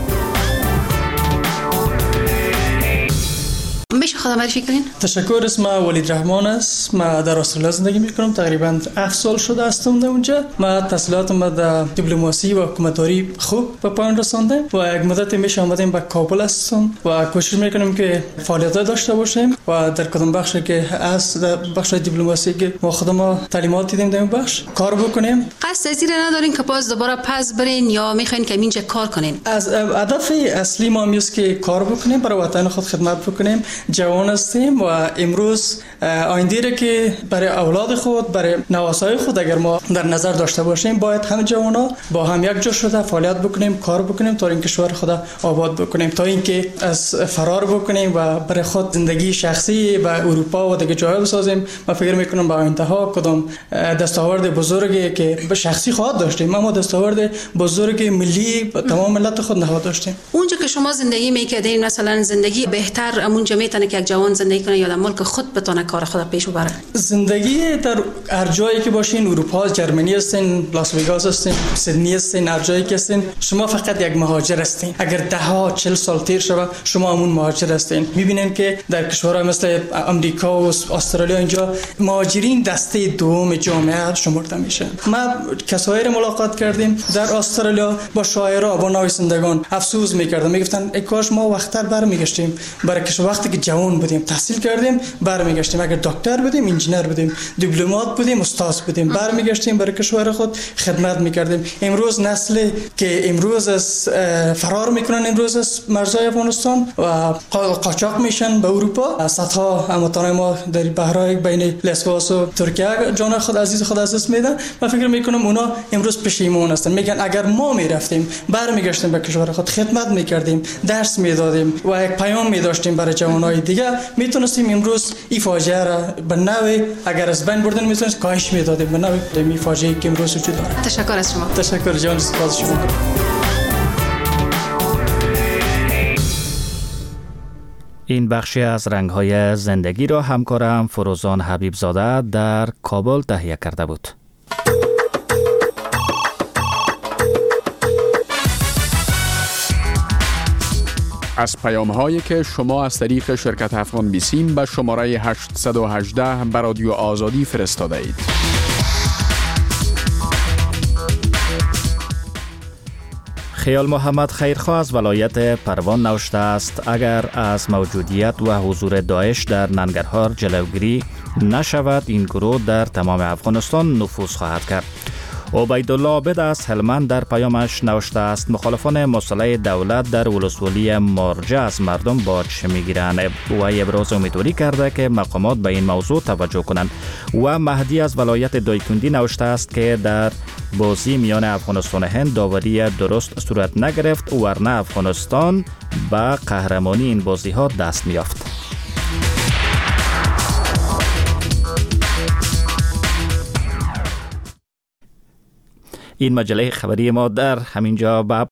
[SPEAKER 15] میشه خودم معرفی کنین؟
[SPEAKER 5] تشکر. اسم ولید رحمان است. ما در استرالیا زندگی میکنم. تقریبا 7 سال شده هستم در اونجا. ما تحصیلاتم در دیپلماسی و حکومتداری خوب به پایان رساندم و یک مدت میشه آمدیم به کابل هستم و کوشش میکنیم که فعالیت داشته باشیم و در کدام بخشی که از بخش دیپلماسی که ما خودمون تعلیمات دیدیم در این بخش کار بکنیم.
[SPEAKER 15] قصد از این ندارین که باز دوباره پس برین یا میخواین که اینجا کار کنین؟
[SPEAKER 5] از هدف اصلی ما میست که کار بکنیم، برای وطن خود خدمت بکنیم. جوان هستیم و امروز آینده را که برای اولاد خود، برای نواسای خود اگر ما در نظر داشته باشیم، باید همه جوانا با هم یک جا شده فعالیت بکنیم، کار بکنیم تا این کشور خود آباد بکنیم، تا اینکه از فرار بکنیم و برای خود زندگی شخصی به اروپا و دیگه جاها بسازیم. من فکر میکنم با انتها کدام دستاورد بزرگی که به شخصی خواهد داشتیم، اما دستاورد بزرگ ملی تمام ملت خود نخواهد داشتیم.
[SPEAKER 15] اونجا که شما زندگی میکردین، مثلا زندگی بهتر اونجا میتونه که یک جوان زندگی کنه یا در ملک خود بتونه کار خود پیش ببره؟
[SPEAKER 5] زندگی در هر جایی که باشین، اروپا، جرمنی هستین، لاس وگاس هستین، سیدنی هستین، هر جایی که هستین، شما فقط یک مهاجر هستین. اگر 10-40 سال تیر شود شما همون مهاجر هستین. میبینین که در کشورهای مثل امریکا و استرالیا اینجا مهاجرین دسته دوم جامعه شمرده میشن. ما کسایی رو ملاقات کردیم در استرالیا، با شاعرها، با نویسندگان افسوس میکردن، میگفتن ای کاش ما وقت‌تر برمیگشتیم، برای که وقتی که جوان بودیم تحصیل کردیم برمیگشتیم، اگر دکتر بودیم، انجینر بودیم، دیپلمات بودیم، استاد بودیم، برمیگشتیم برای کشور خود خدمت میکردیم. امروز نسلی که امروز از فرار میکنن امروز از مرزهای افغانستان و قاچاق میشن به اروپا، صدها هموطنان ما در بحرای بین لسواس و ترکیه جان خود عزیز میدن. من فکر میکنم اونا امروز پشیمون هستن، میگن اگر ما میرفتیم برمیگشتیم به کشور خود خدمت میکردیم، درس میدادیم و یک پیام میداشتیم برای جوانای دیگه، میتونستیم امروز این فاجعه را به نوعی اگر از بین بردن میتونست کاهش میدادیم به نوعی این فاجعه‌ای که امروز وجود داره.
[SPEAKER 15] تشکر از شما.
[SPEAKER 5] تشکر جان، سپاس شما.
[SPEAKER 20] این بخشی از رنگ‌های زندگی را همکارم فروزان حبیبزاده در کابل تهیه کرده بود.
[SPEAKER 6] از پیام‌هایی که شما از طریق شرکت افغان بیسیم به شماره 818 به رادیو آزادی فرستاده اید.
[SPEAKER 20] خیال محمد خیرخواه از ولایت پروان نوشته است اگر از موجودیت و حضور داعش در ننگرهار جلوگیری نشود این گروه در تمام افغانستان نفوذ خواهد کرد. عبیدالله عابد از هلمند در پیامش نوشته است مخالفان مسلح دولت در ولسوالی مرجع از مردم باج میگیرند و ابراز امیدواری کرده که مقامات به این موضوع توجه کنند. و مهدی از ولایت دایکندی نوشته است که در بازی میان افغانستان و هند داوری درست صورت نگرفت ورنه افغانستان به قهرمانی این بازی ها دست میافت. این مجله خبری ما در همینجا